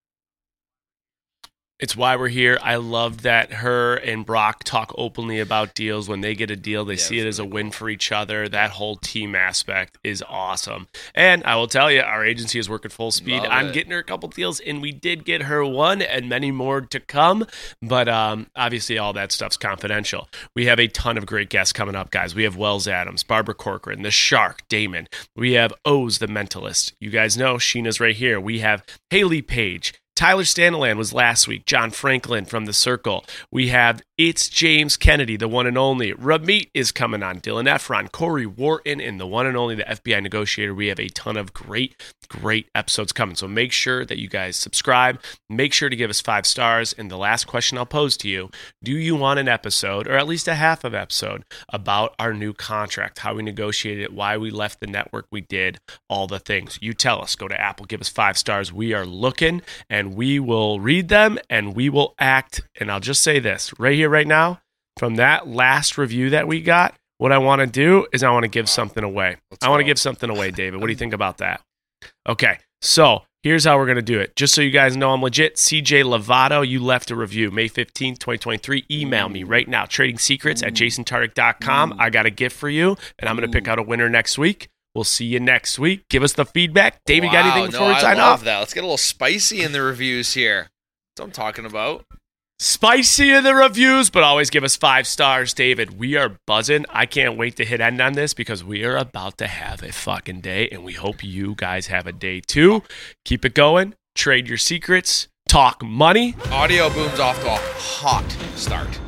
It's why we're here. I love that her and Brock talk openly about deals. When they get a deal, they Yeah, see it it's as a really win cool. for each other. That whole team aspect is awesome. And I will tell you, our agency is working full speed. Love I'm it. getting her a couple deals, and we did get her one and many more to come. But um, obviously, all that stuff's confidential. We have a ton of great guests coming up, guys. We have Wells Adams, Barbara Corcoran, The Shark, Damon. We have Oz, the Mentalist. You guys know Sheena's right here. We have Haley Page. Tyler Staniland was last week. John Franklin from The Circle. We have It's James Kennedy, the one and only. Ramit is coming on. Dylan Efron, Corey Wharton, and the one and only, the F B I negotiator. We have a ton of great, great episodes coming. So make sure that you guys subscribe. Make sure to give us five stars. And the last question I'll pose to you, do you want an episode, or at least a half of episode, about our new contract, how we negotiated it, why we left the network we did, all the things? You tell us. Go to Apple, give us five stars. We are looking, and we will read them, and we will act. And I'll just say this right here, right now, from that last review that we got, what I want to do is I want to give something away. Let's I want to go. give something away, David. What do you think about that? Okay, so here's how we're going to do it. Just so you guys know I'm legit, C J Lovato, you left a review May fifteenth, twenty twenty-three. Email me right now, trading secrets at jason tarek dot com. I got a gift for you, and I'm going to pick out a winner next week. We'll see you next week. Give us the feedback. David, got Wow, anything before no, we sign I love off? that. Let's get a little spicy in the reviews here. That's what I'm talking about. Spicy in the reviews, but always give us five stars, David. We are buzzing. I can't wait to hit end on this because we are about to have a fucking day, and we hope you guys have a day too. Keep it going. Trade your secrets. Talk money. Audio Boom's off to a hot start.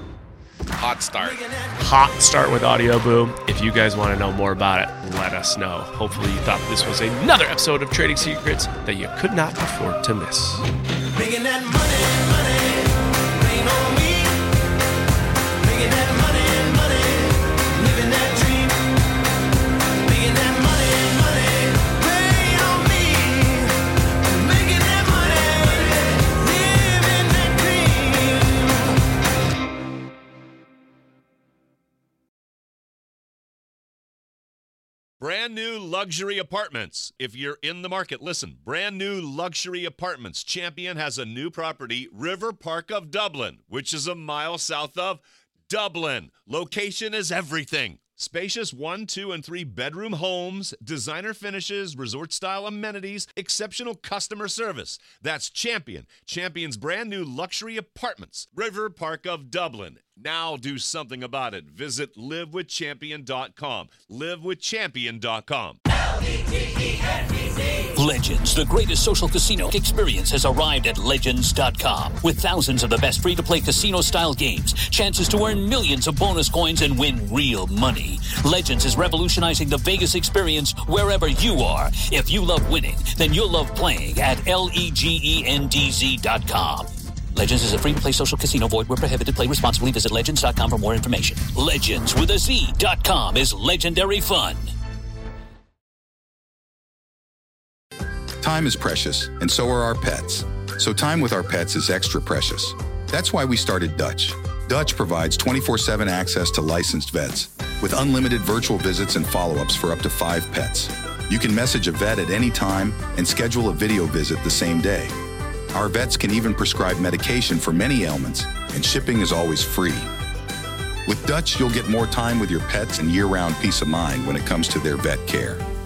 Hot start. Hot start with Audio Boom. If you guys want to know more about it, let us know. Hopefully you thought this was another episode of Trading Secrets that you could not afford to miss. Making that money, money, rain on me. Making that money, money, living that dream. Making that money, money, rain on me. Making that money, living that dream. Brand new luxury apartments. If you're in the market, listen. Brand new luxury apartments. Champion has a new property, River Park of Dublin, which is a mile south of Dublin. Location is everything. Spacious one, two, and three bedroom homes, designer finishes, resort-style amenities, exceptional customer service. That's Champion. Champion's brand new luxury apartments, River Park of Dublin. Now do something about it. Visit live with champion dot com. live with champion dot com. Legends, the greatest social casino experience, has arrived at legends dot com. With thousands of the best free-to-play casino-style games, chances to earn millions of bonus coins and win real money. Legends is revolutionizing the Vegas experience wherever you are. If you love winning, then you'll love playing at legends dot com. Legends is a free-to-play social casino. Void where prohibited. Play responsibly. Visit legends dot com for more information. Legends with a Z dot com is legendary fun. Time is precious, and so are our pets. So time with our pets is extra precious. That's why we started Dutch. Dutch provides twenty-four seven access to licensed vets with unlimited virtual visits and follow-ups for up to five pets. You can message a vet at any time and schedule a video visit the same day. Our vets can even prescribe medication for many ailments, and shipping is always free. With Dutch, you'll get more time with your pets and year-round peace of mind when it comes to their vet care.